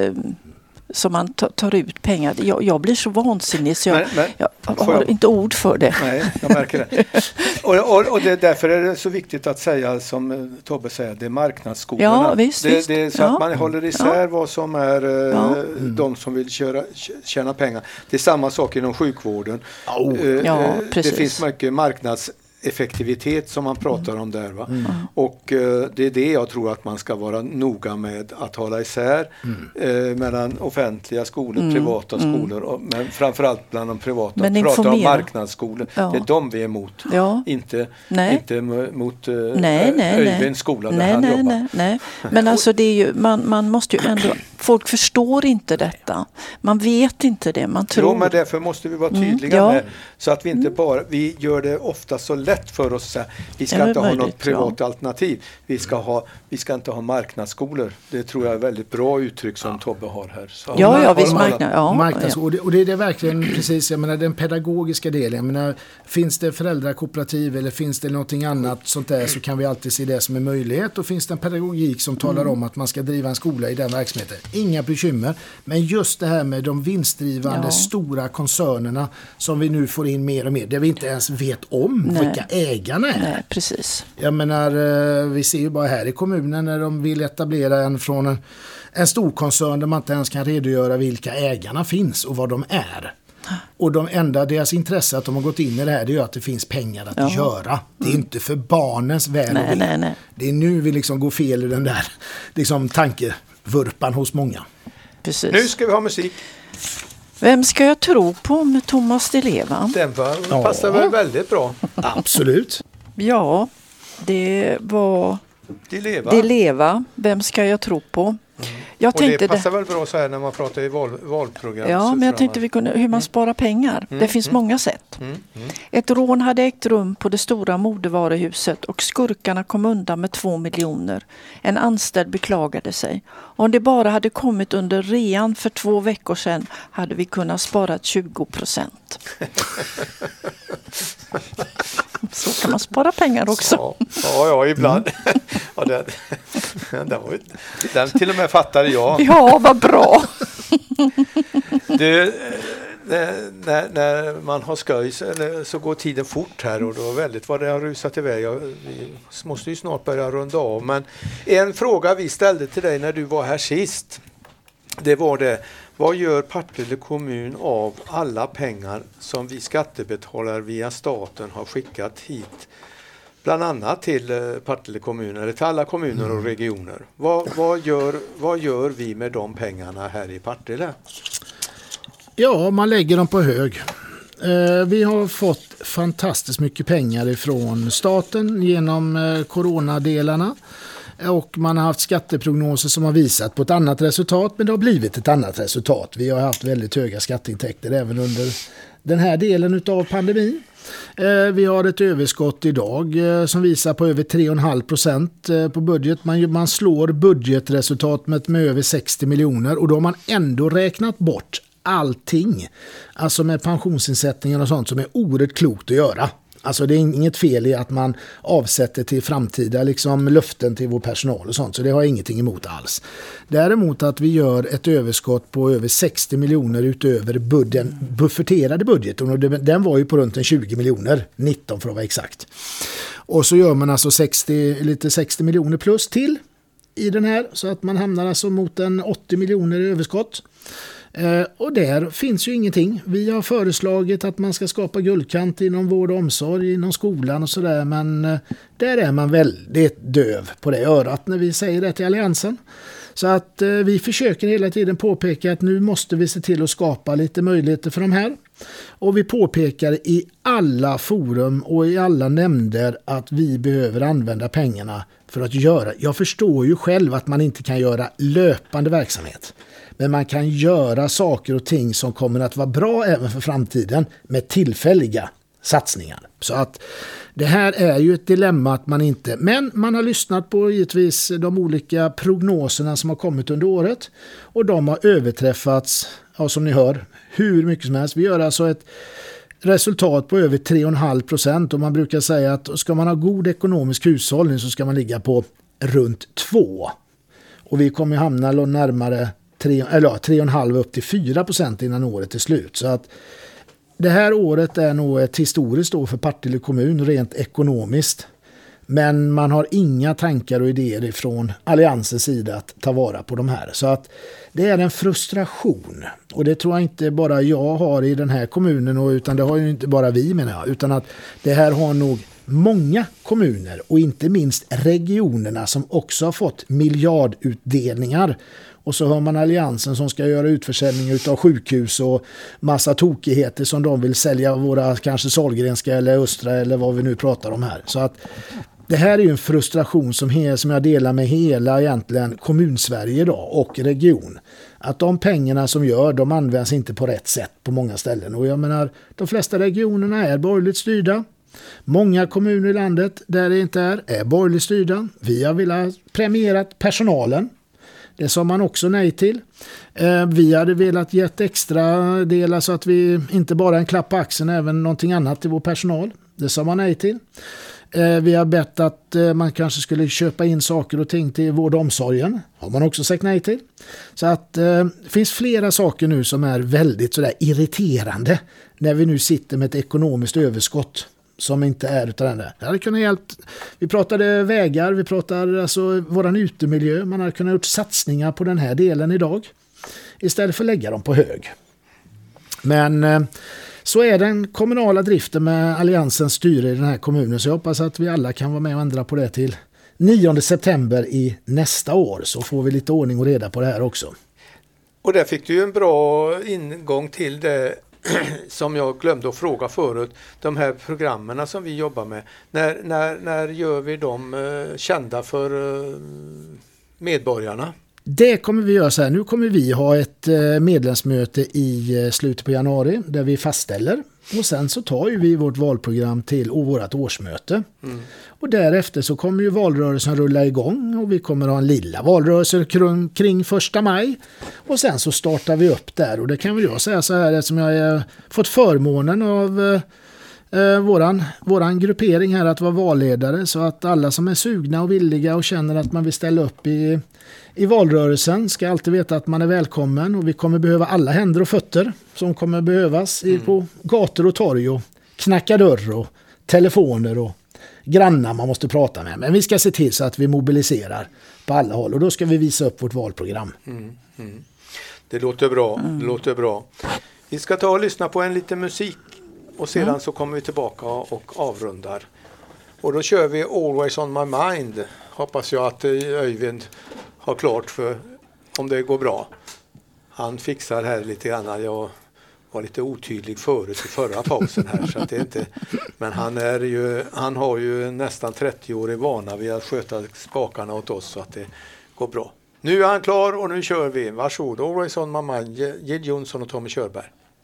som man tar ut pengar. Jag blir så vansinnig så jag har inte ord för det. Nej, jag märker det. Och därför är det så viktigt att säga som Tobbe säger, det är marknadsskolorna. Ja, visst. Det är så att man håller isär vad som är de som vill tjäna pengar. Det är samma sak inom sjukvården. Det finns mycket marknadseffektivitet som man pratar om där. Va? Och det är det jag tror att man ska vara noga med att hålla isär mellan offentliga skolor, privata skolor, men framförallt bland de privata. Men pratar om marknadsskolor, det är de vi är emot. Inte mot Öyvinds skola där han jobbar. Nej. Men alltså det är ju, man måste ju ändå, folk förstår inte detta. Man vet inte det, man tror. Jo, men därför måste vi vara tydliga med, så att vi inte bara, vi gör det ofta så lätt för oss att vi ska inte ha något privat alternativ. Vi ska inte ha marknadsskolor. Det tror jag är väldigt bra uttryck som Tobbe har här. Så visst marknad. Och det är verkligen precis, jag menar, den pedagogiska delen. Jag menar, finns det föräldrakooperativ eller finns det någonting annat sånt där, så kan vi alltid se det som en möjlighet. Och finns det en pedagogik som talar om att man ska driva en skola i den verksamheten. Inga bekymmer. Men just det här med de vinstdrivande stora koncernerna som vi nu får in mer och mer, det vi inte ens vet om vilka ägarna är. Nej, precis. Jag menar, vi ser ju bara här i kommunen när de vill etablera en stor koncern där man inte ens kan redogöra vilka ägarna finns och vad de är. Och deras intresse att de har gått in i det här, det är att det finns pengar att göra. Det är inte för barnens väl och nej. Det är nu vi liksom går fel i den där liksom tankevurpan hos många. Precis. Nu ska vi ha musik. Vem ska jag tro på med Thomas Di Leva? Den passar väl väldigt bra. Absolut. Ja, det var Di Leva. Vem ska jag tro på? Jag tänkte det passar väl bra så här när man pratar i valprogram. Ja, men jag tänkte hur man sparar pengar. Det finns många sätt. Ett rån hade ägt rum på det stora modevaruhuset och skurkarna kom undan med 2 miljoner. En anställd beklagade sig. Om det bara hade kommit under rean för 2 veckor sedan hade vi kunnat spara 20%. Så kan man spara pengar också. Ja, ibland. Den till och med fattade jag. Ja, vad bra. när man har skoj så går tiden fort här och då väldigt vad det har rusat iväg. Vi måste ju snart börja runda av, men en fråga vi ställde till dig när du var här sist, det var det: vad gör Partille kommun av alla pengar som vi skattebetalare via staten har skickat hit, bland annat till Partille kommun eller till alla kommuner och regioner? Vad gör vi med de pengarna här i Partille? Ja, man lägger dem på hög. Vi har fått fantastiskt mycket pengar ifrån staten genom coronadelarna. Och man har haft skatteprognoser som har visat på ett annat resultat, men det har blivit ett annat resultat. Vi har haft väldigt höga skatteintäkter även under den här delen av pandemin. Vi har ett överskott idag som visar på över 3,5% på budget. Man slår budgetresultatet med över 60 miljoner och då har man ändå räknat bort allting. Alltså med pensionsinsättningar och sånt som är oerhört klokt att göra. Alltså det är inget fel i att man avsätter till framtida löften till vår personal och sånt, så det har jag ingenting emot alls. Däremot att vi gör ett överskott på över 60 miljoner utöver den bufferterade budgeten, och den var ju på runt 20 miljoner, 19 för att vara exakt. Och så gör man alltså 60 miljoner plus till i den här, så att man hamnar alltså mot 80 miljoner i överskott. Och där finns ju ingenting. Vi har föreslagit att man ska skapa guldkant inom vård och omsorg, inom skolan och sådär, men där är man väldigt döv på det örat när vi säger det till Alliansen. Så att vi försöker hela tiden påpeka att nu måste vi se till att skapa lite möjligheter för de här. Och vi påpekar i alla forum och i alla nämnder att vi behöver använda pengarna för att göra. Jag förstår ju själv att man inte kan göra löpande verksamhet. Men man kan göra saker och ting som kommer att vara bra även för framtiden med tillfälliga satsningar. Så att det här är ju ett dilemma att man inte... Men man har lyssnat på givetvis de olika prognoserna som har kommit under året. Och de har överträffats, som ni hör, hur mycket som helst. Vi gör alltså ett resultat på över 3,5%. Och man brukar säga att ska man ha god ekonomisk hushållning så ska man ligga på runt 2. Och vi kommer hamna närmare 3,5 upp till 4% innan året är slut. Så att det här året är nog ett historiskt år för Partille kommun rent ekonomiskt. Men man har inga tankar och idéer från Alliansens sida att ta vara på de här. Så att det är en frustration. Och det tror jag inte bara jag har i den här kommunen, utan det har ju inte bara vi, menar jag. Utan att det här har nog många kommuner och inte minst regionerna som också har fått miljardutdelningar. Och så har man Alliansen som ska göra utförsäljning av sjukhus och massa tokigheter som de vill sälja, våra kanske Sahlgrenska eller Östra eller vad vi nu pratar om här. Så att det här är ju en frustration som jag delar med hela egentligen kommunsverige idag och region. Att de pengarna som de används inte på rätt sätt på många ställen. Och jag menar, de flesta regionerna är borgerligt styrda. Många kommuner i landet där det inte är borgerligt styrda. Vi har velat premierat personalen. Det sa man också nej till. Vi hade velat ge ett extra delar så att vi inte bara en klapp på axeln, även någonting annat till vår personal. Det sa man nej till. Vi har bett att man kanske skulle köpa in saker och ting till vård och omsorgen. Har man också sagt nej till. Så att det finns flera saker nu som är väldigt sådär irriterande när vi nu sitter med ett ekonomiskt överskott som inte är utav den där. Det hade kunnat hjälpt. Vi pratade vägar, vi pratar alltså våran utemiljö. Man hade kunnat gjort satsningar på den här delen idag istället för att lägga dem på hög. Men så är den kommunala driften med Alliansens styre i den här kommunen, så jag hoppas att vi alla kan vara med och ändra på det till 9 september i nästa år, så får vi lite ordning och reda på det här också. Och där fick du ju en bra ingång till det som jag glömde att fråga förut, de här programmen som vi jobbar med, när gör vi dem kända för medborgarna? Det kommer vi göra så här. Nu kommer vi ha ett medlemsmöte i slutet på januari där vi fastställer, och sen så tar ju vi vårt valprogram till vårt årsmöte. Och därefter så kommer ju valrörelsen rulla igång, och vi kommer ha en lilla valrörelse kring 1 maj, och sen så startar vi upp där. Och det kan väl jag säga så här, som jag har fått förmånen av våran gruppering här att vara valledare, så att alla som är sugna och villiga och känner att man vill ställa upp i valrörelsen ska alltid veta att man är välkommen, och vi kommer behöva alla händer och fötter som kommer behövas på gator och torg och knacka dörr och telefoner och grannar man måste prata med. Men vi ska se till så att vi mobiliserar på alla håll, och då ska vi visa upp vårt valprogram. Det låter bra, det låter bra. Vi ska ta och lyssna på en liten musik och sedan så kommer vi tillbaka och avrundar. Och då kör vi Always on my mind. Hoppas jag att Öyvind har klart för om det går bra. Han fixar här lite grann. Jag var lite otydlig förut i förra pausen här, så att det är inte, men han har ju nästan 30 år i vana vid att sköta spakarna åt oss, så att det går bra. Nu är han klar och nu kör vi. Varsågod, Always on my mind, Jill Johnson och Tommy Körberg.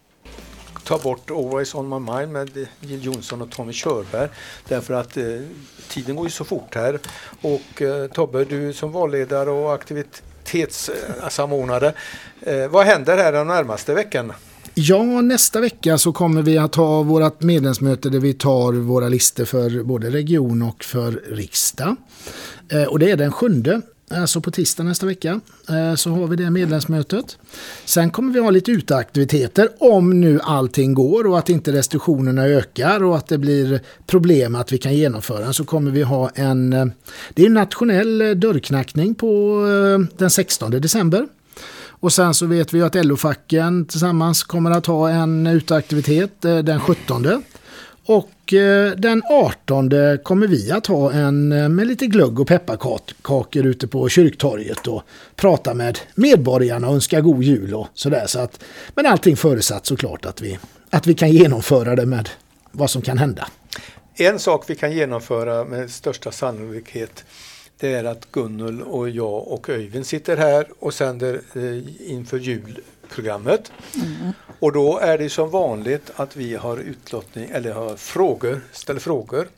Ta bort Always on my mind med Jill Johnson och Tommy Körberg, därför att tiden går ju så fort här. Och Tobbe, du som valledare och aktivitetssamordnare, vad händer här den närmaste veckan? Ja, nästa vecka så kommer vi att ha vårt medlemsmöte där vi tar våra listor för både region och för riksdag. Och det är den 7, alltså på tisdag nästa vecka, så har vi det medlemsmötet. Sen kommer vi ha lite uteaktiviteter om nu allting går och att inte restriktionerna ökar och att det blir problem att vi kan genomföra. Så kommer vi ha det är en nationell dörrknackning på den 16 december. Och sen så vet vi att LO-facken tillsammans kommer att ha en uteaktivitet den 17. Och den 18 kommer vi att ha en med lite glögg och pepparkakor ute på kyrktorget och prata med medborgarna och önska god jul och sådär. Så att, men allting förutsatt såklart att vi kan genomföra det med vad som kan hända. En sak vi kan genomföra med största sannolikhet, det är att Gunnel och jag och Öyvind sitter här och sänder inför julprogrammet. Och då är det som vanligt att vi har utlottning eller har ställer frågor.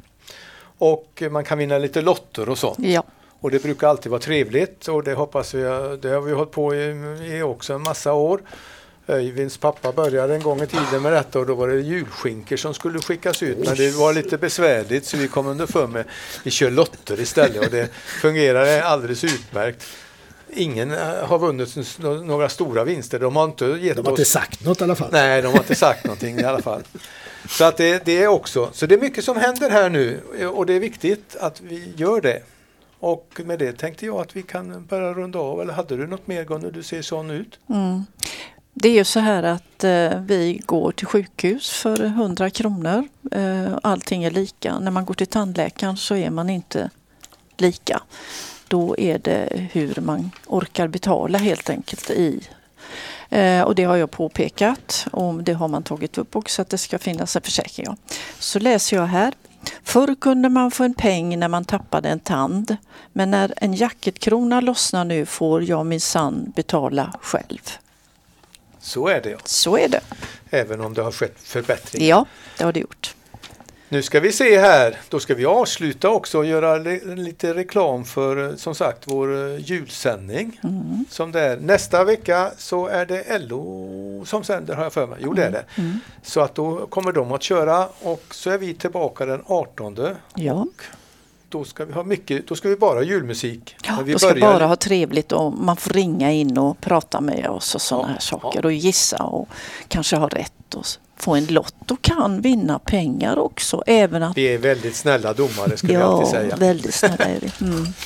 Och man kan vinna lite lotter och sånt. Ja. Och det brukar alltid vara trevligt, och det hoppas vi, det har vi hållit på i också en massa år. Öyvinds pappa började en gång i tiden med detta, och då var det julskinkor som skulle skickas ut, men det var lite besvärligt så vi kom under för med vi kör lotter istället, och det fungerar alldeles utmärkt. Ingen har vunnit några stora vinster. De har inte sagt något i alla fall. Nej, de har inte sagt någonting i alla fall. Så att det är också, så det är mycket som händer här nu, och det är viktigt att vi gör det. Och med det tänkte jag att vi kan börja runda av. Eller hade du något mer, Gunnar? Du ser sån ut. Det är ju så här att vi går till sjukhus för 100 kronor. Allting är lika. När man går till tandläkaren så är man inte lika. Då är det hur man orkar betala helt enkelt och det har jag påpekat, och det har man tagit upp också, att det ska finnas en försäkring. Ja. Så läser jag här. Förr kunde man få en peng när man tappade en tand, men när en jacketkrona lossnar nu får jag minsann betala själv. Så är det. Ja. Så är det. Även om det har skett förbättring. Ja, det har det gjort. Nu ska vi se här. Då ska vi avsluta också och göra lite reklam för, som sagt, vår julsändning. Som det är. Nästa vecka så är det LO som sänder, har jag för mig. Jo, det är det. Så att då kommer de att köra, och så är vi tillbaka den 18. Ja. Och då ska vi ha då ska vi bara ha julmusik. Ja, vi ska bara ha trevligt, och man får ringa in och prata med oss och sådana här saker och gissa och kanske ha rätt och få en lott och kan vinna pengar också. Även att... Vi är väldigt snälla domare, skulle jag alltid säga. Ja, väldigt snälla är vi.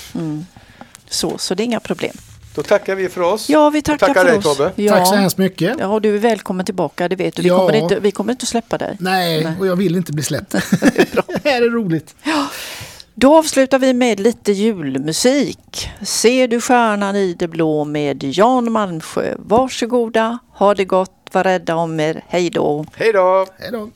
Så det är inga problem. Då tackar vi för oss. Ja, vi tackar för dig, oss. Tobbe. Ja. Tack så hemskt mycket. Ja, du är välkommen tillbaka, det vet du. Vi kommer inte att släppa dig. Nej, och jag vill inte bli släppt. Det här är roligt. Ja. Då avslutar vi med lite julmusik. Ser du stjärnan i det blå med Jan Malmsjö. Varsågoda, ha det gott, var rädda om er. Hej då. Hej då. Hej då.